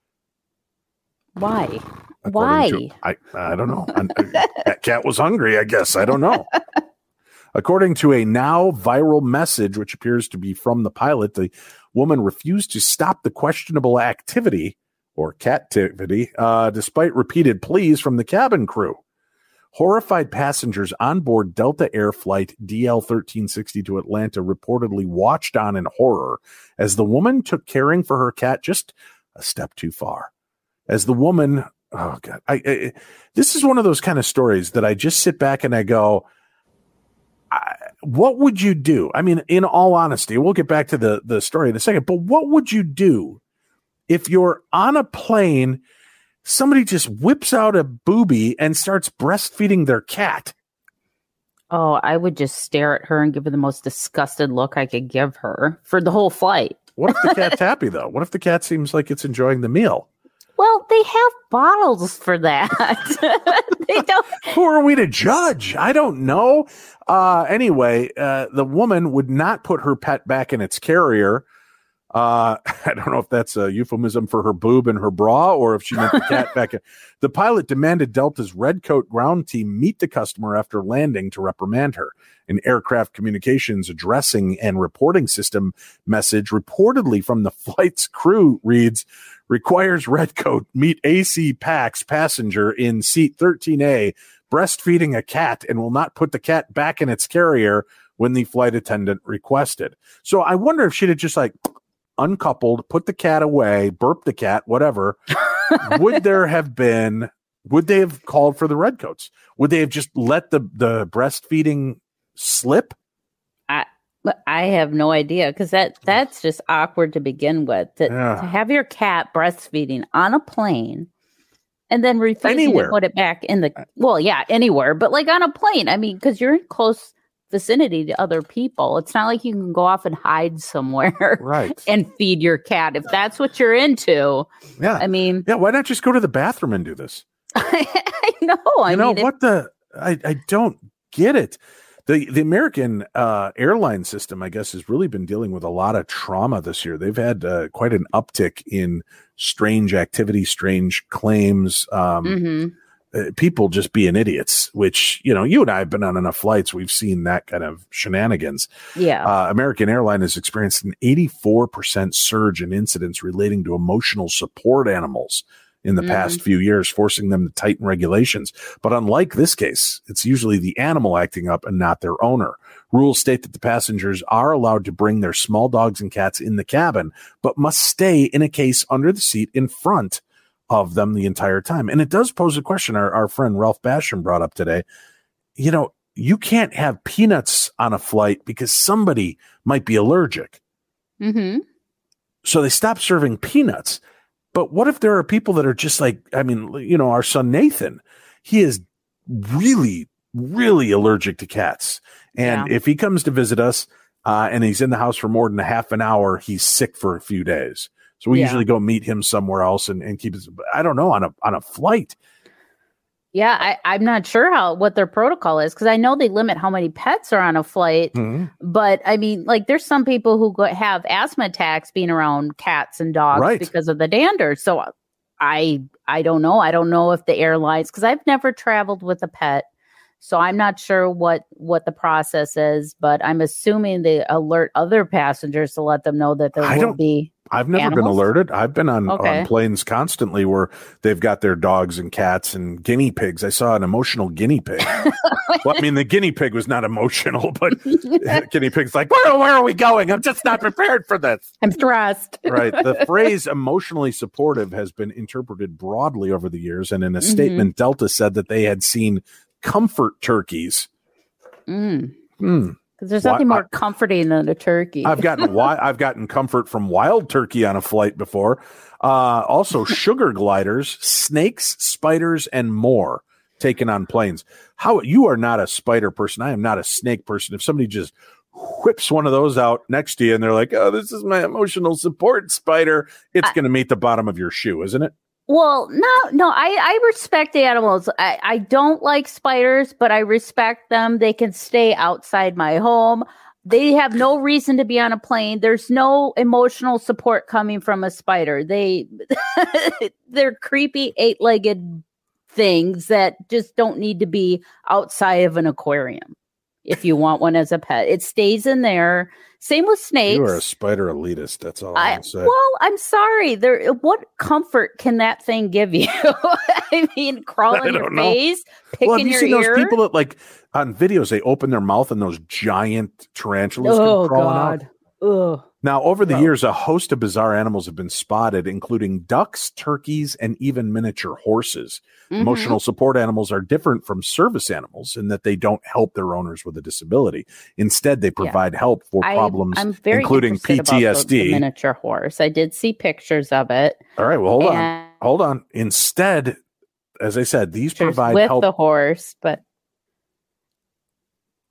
Why? According Why? To, I, I don't know. That cat was hungry, I guess. I don't know. According to a now viral message, which appears to be from the pilot, the woman refused to stop the questionable activity or cativity, uh, despite repeated pleas from the cabin crew. Horrified passengers on board Delta Air Flight D L thirteen sixty to Atlanta reportedly watched on in horror as the woman took caring for her cat just a step too far. As the woman, oh God, I, I, this is one of those kind of stories that I just sit back and I go, I, what would you do? I mean, in all honesty, we'll get back to the, the story in a second, but what would you do if you're on a plane, somebody just whips out a boobie and starts breastfeeding their cat? Oh, I would just stare at her and give her the most disgusted look I could give her for the whole flight. What if the cat's happy, though? What if the cat seems like it's enjoying the meal? Well, they have bottles for that. They don't. Who are we to judge? I don't know. Uh, anyway, uh, the woman would not put her pet back in its carrier. Uh, I don't know if that's a euphemism for her boob and her bra, or if she meant the cat back in. The pilot demanded Delta's Redcoat ground team meet the customer after landing to reprimand her. An aircraft communications addressing and reporting system message reportedly from the flight's crew reads, requires Redcoat meet A C Pax passenger in seat thirteen A breastfeeding a cat and will not put the cat back in its carrier when the flight attendant requested. So I wonder if she'd have just like uncoupled, put the cat away, burped the cat, whatever. Would there have been, would they have called for the Redcoats? Would they have just let the, the breastfeeding slip? I I have no idea, because that, that's just awkward to begin with. To, Yeah. to have your cat breastfeeding on a plane and then refusing Anywhere. to put it back in the, well, yeah, anywhere, but like on a plane. I mean, because you're in close vicinity to other people. It's not like you can go off and hide somewhere Right. and feed your cat if that's what you're into. Yeah. I mean, Yeah. Why not just go to the bathroom and do this? I know. I you know mean, it- what the I, I don't get it. The the American uh, airline system, I guess, has really been dealing with a lot of trauma this year. They've had uh, quite an uptick in strange activity, strange claims. Um, Mhm. uh, people just being idiots. Which, you know, you and I have been on enough flights. We've seen that kind of shenanigans. Yeah. Uh, American Airline has experienced an eighty-four percent surge in incidents relating to emotional support animals in the Mhm. past few years, forcing them to tighten regulations. But unlike this case, it's usually the animal acting up and not their owner. Rules state that the passengers are allowed to bring their small dogs and cats in the cabin, but must stay in a case under the seat in front of them the entire time. And it does pose a question our, our friend Ralph Basham brought up today. You know, you can't have peanuts on a flight because somebody might be allergic. Mm-hmm. So they stop serving peanuts. But what if there are people that are just like, I mean, you know, our son Nathan, he is really, really allergic to cats. And Yeah. if he comes to visit us uh, and he's in the house for more than a half an hour, he's sick for a few days. So we Yeah. usually go meet him somewhere else and, and keep his, I don't know, on a on a flight. Yeah, I, I'm not sure how what their protocol is, because I know they limit how many pets are on a flight. Mhm. But I mean, like, there's some people who go, have asthma attacks being around cats and dogs Right. because of the dander. So I I don't know. I don't know if the airlines, because I've never traveled with a pet, so I'm not sure what what the process is. But I'm assuming they alert other passengers to let them know that there I will don't- be. I've never been Animals? alerted. I've been on, Okay. on planes constantly where they've got their dogs and cats and guinea pigs. I saw an emotional guinea pig. Well, I mean, the guinea pig was not emotional, but guinea pig's like, where, where are we going? I'm just not prepared for this. I'm stressed. Right. The phrase emotionally supportive has been interpreted broadly over the years. And in a Mhm. statement, Delta said that they had seen comfort turkeys. Mm. Hmm. Because there's Why- nothing more I- comforting than a turkey. I've gotten wi- I've gotten comfort from wild turkey on a flight before. Uh, also, sugar gliders, snakes, spiders, and more taken on planes. How you are not a spider person. I am not a snake person. If somebody just whips one of those out next to you and they're like, "Oh, this is my emotional support spider," it's I- going to meet the bottom of your shoe, isn't it? Well, no, no, I, I respect the animals. I, I don't like spiders, but I respect them. They can stay outside my home. They have no reason to be on a plane. There's no emotional support coming from a spider. They, they're creepy eight-legged things that just don't need to be outside of an aquarium. If you want one as a pet, it stays in there. Same with snakes. You are a spider elitist. That's all I, I, can say. well, I'm sorry. There, what comfort can that thing give you? I mean, crawl I in your don't know. face, pick well, have in you your seen ear. those people that like on videos? They open their mouth and those giant tarantulas come Oh crawling out. God! Ugh. Now, over the Gross. years, a host of bizarre animals have been spotted, including ducks, turkeys, and even miniature horses. Mhm. Emotional support animals are different from service animals in that they don't help their owners with a disability. Instead, they provide help for I- problems, I'm very including interested about P T the- S D. The, miniature horse. I did see pictures of it. All right, well, hold on. and Hold on. Instead, as I said, these pictures provide with help. the horse, but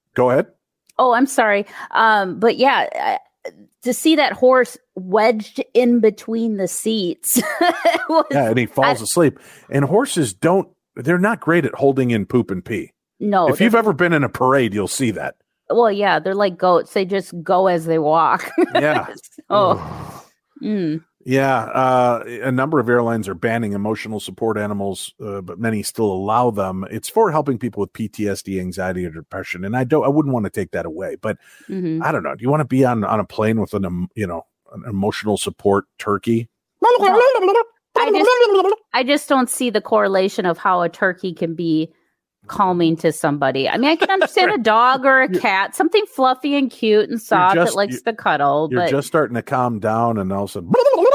Go ahead. Oh, I'm sorry. Um, but yeah, uh, to see that horse wedged in between the seats. was, yeah, and he falls I, asleep. And horses don't, they're not great at holding in poop and pee. No. If you've ever been in a parade, you'll see that. Well, yeah, they're like goats. They just go as they walk. Yeah. oh. mm. Yeah, uh, a number of airlines are banning emotional support animals, uh, but many still allow them. It's for helping people with P T S D, anxiety, or depression, and I don't. I wouldn't want to take that away. But mm-hmm. I don't know. Do you want to be on, on a plane with an um, you know an emotional support turkey? No. I just I just don't see the correlation of how a turkey can be calming to somebody. I mean, I can understand a dog or a cat, something fluffy and cute and soft just, that likes to cuddle. You're but just starting to calm down, and all of a sudden.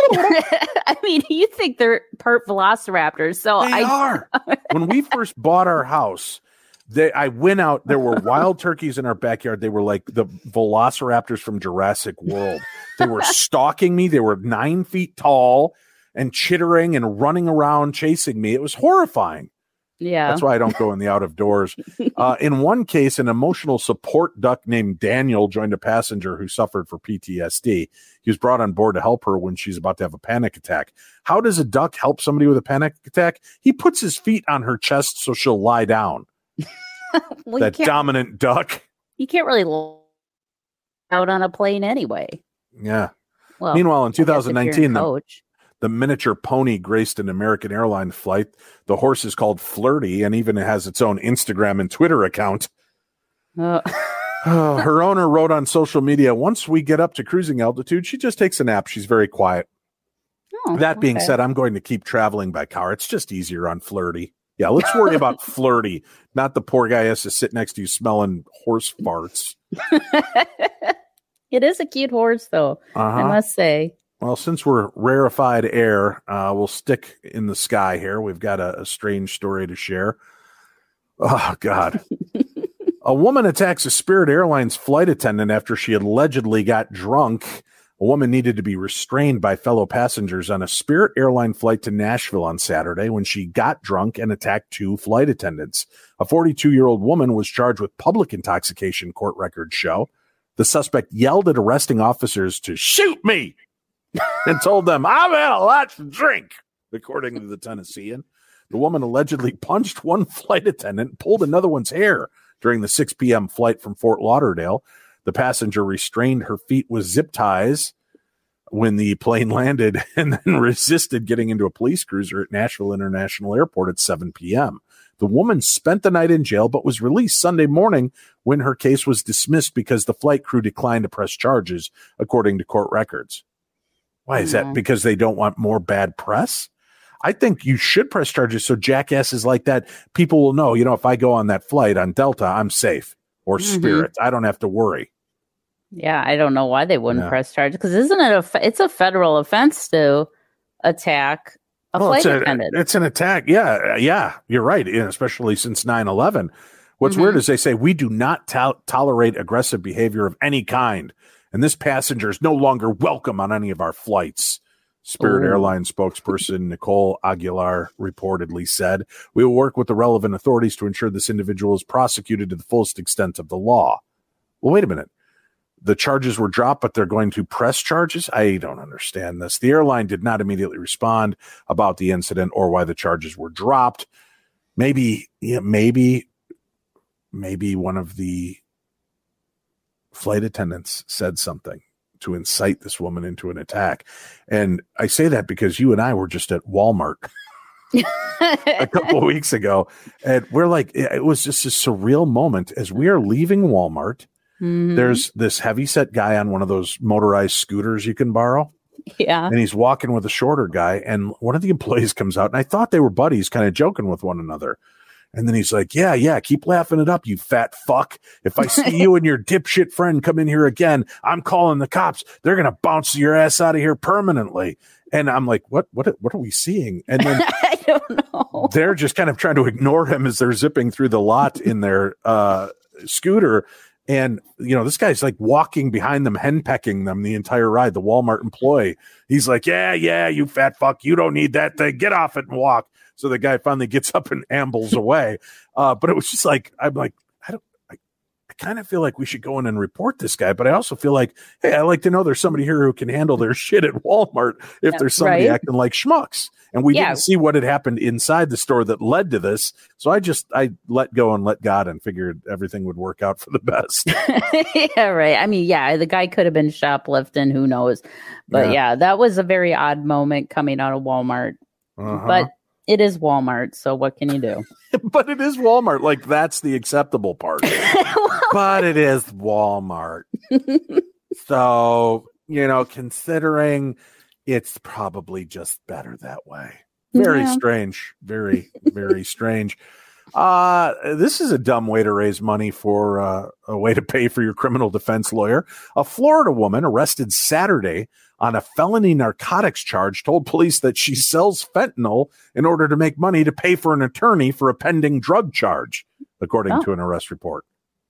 I mean, you think they're pert velociraptors, so they I are. When we first bought our house, they I went out. There were wild turkeys in our backyard. They were like the velociraptors from Jurassic World. They were stalking me. They were nine feet tall and chittering and running around chasing me. It was horrifying. Yeah. That's why I don't go in the out of doors. Uh, in one case, an emotional support duck named Daniel joined a passenger who suffered from P T S D. He was brought on board to help her when she's about to have a panic attack. How does a duck help somebody with a panic attack? He puts his feet on her chest so she'll lie down. well, that dominant duck. You can't really lie out on a plane anyway. Yeah. Well, meanwhile, in two thousand nineteen, the, the miniature pony graced an American airline flight. The horse is called Flirty and even has its own Instagram and Twitter account. Uh. uh, her owner wrote on social media, once we get up to cruising altitude, she just takes a nap. She's very quiet. Oh, that being okay. said, I'm going to keep traveling by car. It's just easier on Flirty. Yeah, let's worry about Flirty, not the poor guy who has to sit next to you smelling horse farts. It is a cute horse, though, uh-huh. I must say. Well, since we're rarefied air, uh, we'll stick in the sky here. We've got a, a strange story to share. Oh, God. A woman attacks a Spirit Airlines flight attendant after she allegedly got drunk. A woman needed to be restrained by fellow passengers on a Spirit Airline flight to Nashville on Saturday when she got drunk and attacked two flight attendants. A forty-two-year-old woman was charged with public intoxication, court records show. The suspect yelled at arresting officers to shoot me and told them, I've had a lot to drink, according to the Tennessean. The woman allegedly punched one flight attendant and pulled another one's hair during the six p.m. flight from Fort Lauderdale. The passenger restrained her feet with zip ties when the plane landed and then resisted getting into a police cruiser at Nashville International Airport at seven p.m. The woman spent the night in jail but was released Sunday morning when her case was dismissed because the flight crew declined to press charges, according to court records. Why is that? Because they don't want more bad press? I think you should press charges so jackasses like that, people will know, you know, if I go on that flight on Delta, I'm safe. Or mm-hmm. Spirit. I don't have to worry. Yeah, I don't know why they wouldn't yeah. press charges. Because isn't it a, it's a federal offense to attack a well, flight it's attendant? A, it's an attack. Yeah, yeah, you're right. Especially since nine eleven. What's mm-hmm. weird is they say we do not to- tolerate aggressive behavior of any kind. And this passenger is no longer welcome on any of our flights. Spirit Ooh. Airlines spokesperson Nicole Aguilar reportedly said, we will work with the relevant authorities to ensure this individual is prosecuted to the fullest extent of the law. Well, wait a minute. The charges were dropped, but they're going to press charges? I don't understand this. The airline did not immediately respond about the incident or why the charges were dropped. Maybe, yeah, maybe, maybe one of the flight attendants said something to incite this woman into an attack. And I say that because you and I were just at Walmart a couple of weeks ago. And we're like, it was just a surreal moment as we are leaving Walmart. Mm-hmm. There's this heavyset guy on one of those motorized scooters you can borrow. Yeah. And he's walking with a shorter guy. And one of the employees comes out and I thought they were buddies kind of joking with one another. And then he's like, yeah, yeah, keep laughing it up, you fat fuck. If I see you and your dipshit friend come in here again, I'm calling the cops. They're going to bounce your ass out of here permanently. And I'm like, what, what, what are we seeing? And then I don't know. They're just kind of trying to ignore him as they're zipping through the lot in their uh, scooter. And, you know, this guy's like walking behind them, henpecking them the entire ride, the Walmart employee. He's like, yeah, yeah, you fat fuck. You don't need that thing. Get off it and walk. So the guy finally gets up and ambles away. Uh, but it was just like, I'm like, I don't, I, I kind of feel like we should go in and report this guy, but I also feel like, hey, I like to know there's somebody here who can handle their shit at Walmart if Yeah, there's somebody right? acting like schmucks. And we Yeah. didn't see what had happened inside the store that led to this. So I just, I let go and let God and figured everything would work out for the best. Yeah, right. I mean, yeah, the guy could have been shoplifting, who knows? But Yeah. yeah, that was a very odd moment coming out of Walmart. Uh-huh. But it is Walmart, so what can you do? But it is Walmart. Like, that's the acceptable part. But it is Walmart. So, you know, considering it's probably just better that way. Very Yeah. strange. Very, very strange. Uh, this is a dumb way to raise money for uh, a way to pay for your criminal defense lawyer. A Florida woman arrested Saturday on a felony narcotics charge told police that she sells fentanyl in order to make money to pay for an attorney for a pending drug charge, according Oh. to an arrest report.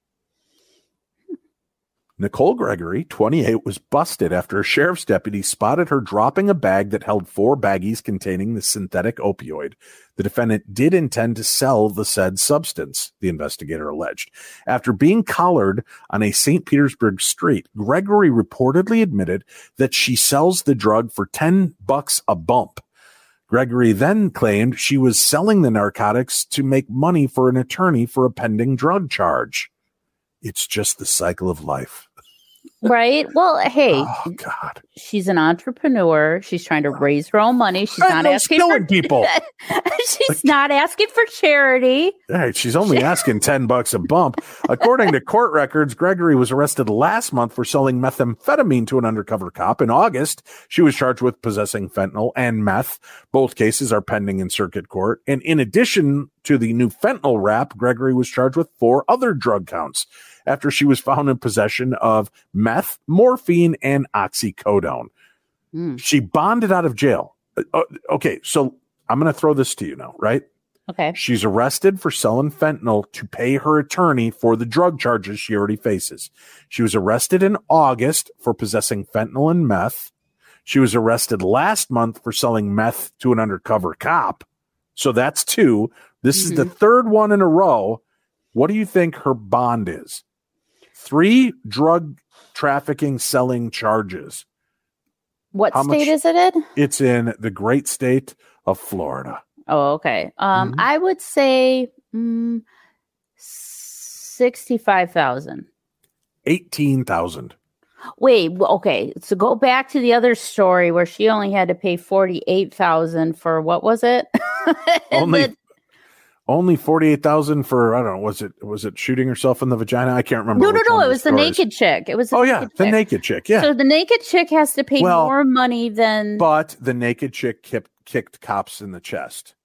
Nicole Gregory, twenty-eight, was busted after a sheriff's deputy spotted her dropping a bag that held four baggies containing the synthetic opioid. The defendant did intend to sell the said substance, the investigator alleged. After being collared on a Saint Petersburg street, Gregory reportedly admitted that she sells the drug for ten bucks a bump. Gregory then claimed she was selling the narcotics to make money for an attorney for a pending drug charge. It's just the cycle of life. Right? Well, hey, Oh, God. she's an entrepreneur. She's trying to raise her own money. She's not Fentanyl's asking killing for people. She's not asking for charity. Hey, she's only asking ten bucks a bump. According to court records, Gregory was arrested last month for selling methamphetamine to an undercover cop. In August, she was charged with possessing fentanyl and meth. Both cases are pending in circuit court. And in addition to the new fentanyl rap, Gregory was charged with four other drug counts after she was found in possession of meth, morphine, and oxycodone. Mm, She bonded out of jail. Uh, okay, so I'm going to throw this to you now, right? okay. She's arrested for selling fentanyl to pay her attorney for the drug charges she already faces. She was arrested in August for possessing fentanyl and meth. She was arrested last month for selling meth to an undercover cop. So that's two. This Mm-hmm. is the third one in a row. What do you think her bond is? Three drug trafficking selling charges. What How state much- is it in? It's in the great state of Florida. Oh, okay. Um, Mhm. I would say mm, sixty-five thousand. eighteen thousand. Wait, w- okay. So go back to the other story where she only had to pay forty-eight thousand for what was it? Only The- only forty-eight thousand for, I don't know, was it was it shooting herself in the vagina? I can't remember. no, no, which no. one It of was the stories. naked chick. It was the Oh yeah, naked the chick. naked chick. Yeah. So the naked chick has to pay Well, more money than But the naked chick kicked, kicked cops in the chest.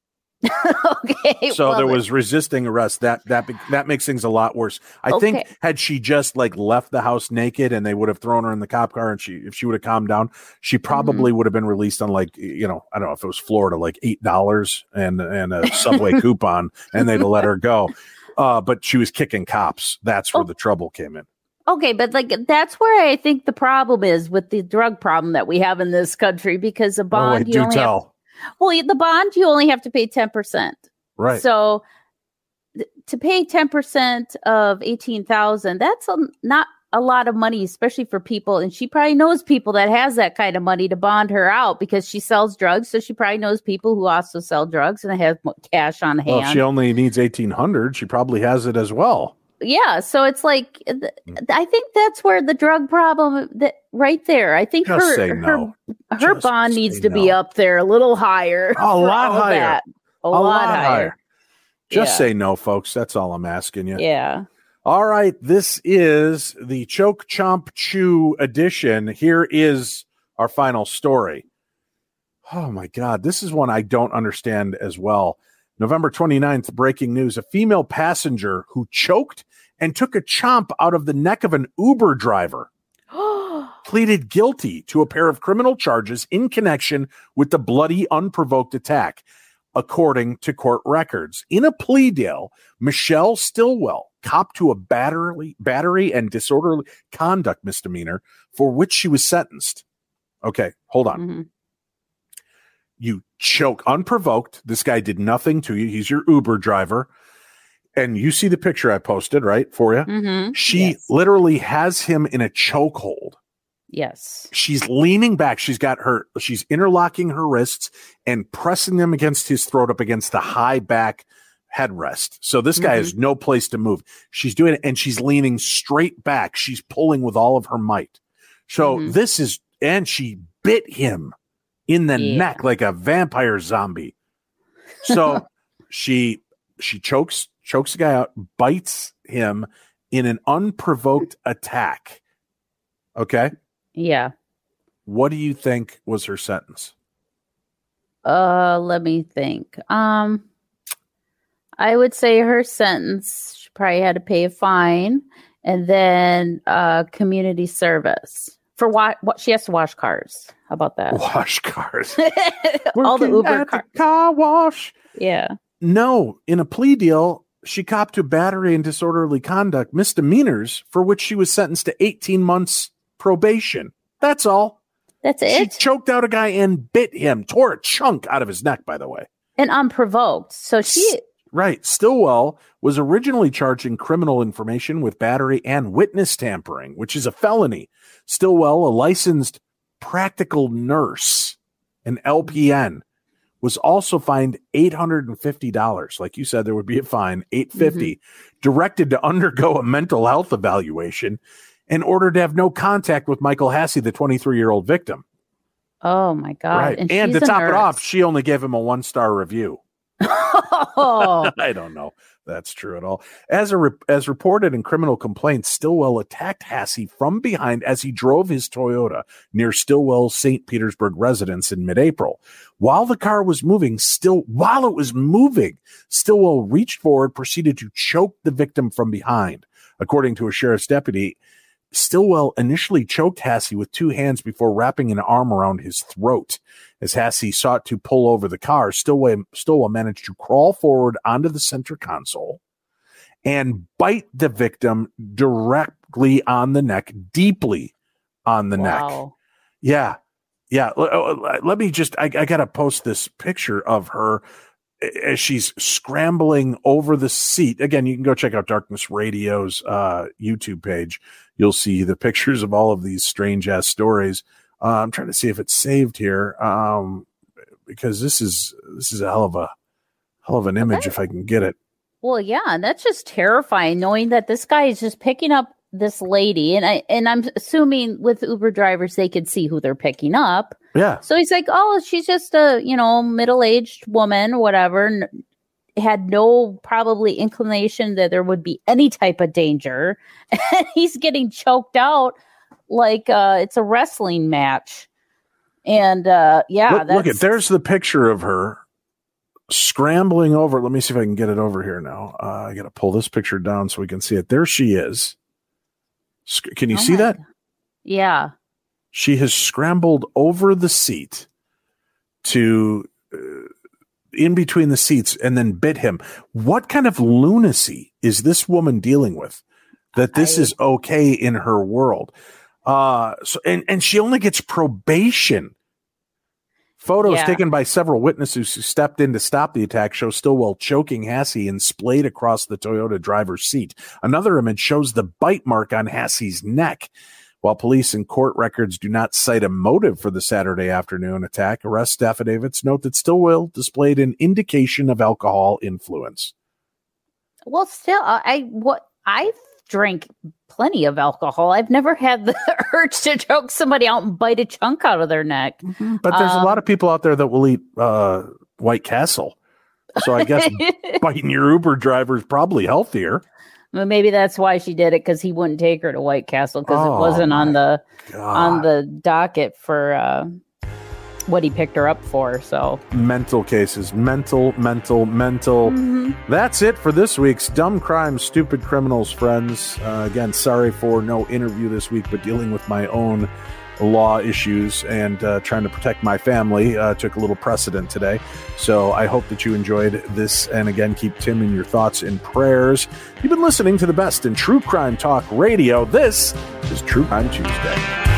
okay. So well, there was resisting arrest. That that be- that makes things a lot worse. I Okay. think had she just like left the house naked and they would have thrown her in the cop car and she if she would have calmed down, she Mm-hmm. probably would have been released on like, you know, I don't know if it was Florida, like eight dollars and and a subway coupon, and they'd have let her go. Uh, but she was kicking cops. That's where Oh. the trouble came in. Okay, but like that's where I think the problem is with the drug problem that we have in this country because a Oh, bond wait, you do only have, tell. well the bond you only have to pay ten percent. Right. So th- to pay ten percent of eighteen thousand, that's a, not a lot of money, especially for people. And she probably knows people that has that kind of money to bond her out because she sells drugs. So she probably knows people who also sell drugs and have mo- cash on hand. Well, if she only needs eighteen hundred, she probably has it as well. Yeah, so it's like th- I think that's where the drug problem that right there. I think Just her say her no. her Just bond say needs to be no. up there a little higher. A for lot all higher. that. A, A lot, higher. Just Yeah. say no, folks. That's all I'm asking you. Yeah. All right. This is the Choke Chomp Chew edition. Here is our final story. Oh, my God. This is one I don't understand as well. November twenty-ninth, breaking news. A female passenger who choked and took a chomp out of the neck of an Uber driver pleaded guilty to a pair of criminal charges in connection with the bloody, unprovoked attack, according to court records. In a plea deal, Michelle Stillwell copped to a battery, battery and disorderly conduct misdemeanor for which she was sentenced. Okay, hold on. Mhm. You choke unprovoked. This guy did nothing to you. He's your Uber driver. and you see the picture I posted, right, for you? Mm-hmm. She yes. literally has him in a chokehold. Yes. She's leaning back. She's got her, she's interlocking her wrists and pressing them against his throat up against the high back headrest. So this guy mm-hmm. has no place to move. She's doing it and she's leaning straight back. She's pulling with all of her might. So mm-hmm. this is, and she bit him in the yeah. neck like a vampire zombie. So she, she chokes, chokes the guy out, bites him in an unprovoked attack. Okay. Yeah. What do you think was her sentence? Uh, let me think. Um, I would say her sentence, she probably had to pay a fine and then uh, community service for what wa- she has to wash cars. How about that? Wash cars. All the Uber at cars. The car wash. Yeah. No, in a plea deal, she copped to battery and disorderly conduct misdemeanors for which she was sentenced to eighteen months probation. That's all. That's it. She choked out a guy and bit him, tore a chunk out of his neck, by the way. And unprovoked. So she... S- right. Stillwell was originally charged in criminal information with battery and witness tampering, which is a felony. Stillwell, a licensed practical nurse, an L P N, was also fined eight hundred fifty dollars. Like you said, there would be a fine, eight hundred fifty dollars, mm-hmm. directed to undergo a mental health evaluation, and ordered to have no contact with Michael Hassey, the twenty-three-year-old victim. Oh, my God. Right. And, and to top nurse. it off, she only gave him a one-star review. Oh. I don't know. That's true at all. As a re- as reported in criminal complaints, Stillwell attacked Hassey from behind as he drove his Toyota near Stillwell's Saint Petersburg residence in mid-April. While the car was moving, still while it was moving, Stillwell reached forward, proceeded to choke the victim from behind. According to a sheriff's deputy, Stillwell initially choked Hassey with two hands before wrapping an arm around his throat. As Hassey sought to pull over the car, Stillwell, Stillwell managed to crawl forward onto the center console and bite the victim directly on the neck, deeply on the wow. neck. Yeah. Yeah. Let me just, I, I got to post this picture of her as she's scrambling over the seat. Again, you can go check out Darkness Radio's uh, YouTube page. You'll see the pictures of all of these strange ass stories. Uh, I'm trying to see if it's saved here, um, because this is this is a hell of a hell of an image okay. if I can get it. Well, yeah, and that's just terrifying, knowing that this guy is just picking up this lady, and I and I'm assuming with Uber drivers they could see who they're picking up. Yeah. So he's like, oh, she's just a you know middle aged woman, whatever. N- had no probably inclination that there would be any type of danger, and he's getting choked out like uh, it's a wrestling match. And uh, yeah, look, look at there's the picture of her scrambling over. Let me see if I can get it over here now. Uh, I got to pull this picture down so we can see it. There she is. Sc- can you oh see that? God. Yeah. She has scrambled over the seat to uh, in between the seats and then bit him. What kind of lunacy is this woman dealing with that this I, is okay in her world? Uh, so, and, and she only gets probation. Photos yeah. taken by several witnesses who stepped in to stop the attack show Stillwell choking Hassey and splayed across the Toyota driver's seat. Another image shows the bite mark on Hassey's neck. While police and court records do not cite a motive for the Saturday afternoon attack, arrest affidavits note that Stillwell displayed an indication of alcohol influence. Well, still, I what I drink plenty of alcohol. I've never had the urge to choke somebody out and bite a chunk out of their neck. Mm-hmm. But there's um, a lot of people out there that will eat uh, White Castle. So I guess biting your Uber driver is probably healthier. Well, maybe that's why she did it, because he wouldn't take her to White Castle because oh, it wasn't on the God. on the docket for uh, what he picked her up for. So mental cases, mental, mental, mental. Mm-hmm. That's it for this week's Dumb Crimes, Stupid Criminals, friends. Uh, again, sorry for no interview this week, but dealing with my own law issues and uh, trying to protect my family uh, took a little precedent today. So I hope that you enjoyed this. And again, keep Tim in your thoughts and prayers. You've been listening to the best in true crime talk radio. This is True Crime Tuesday.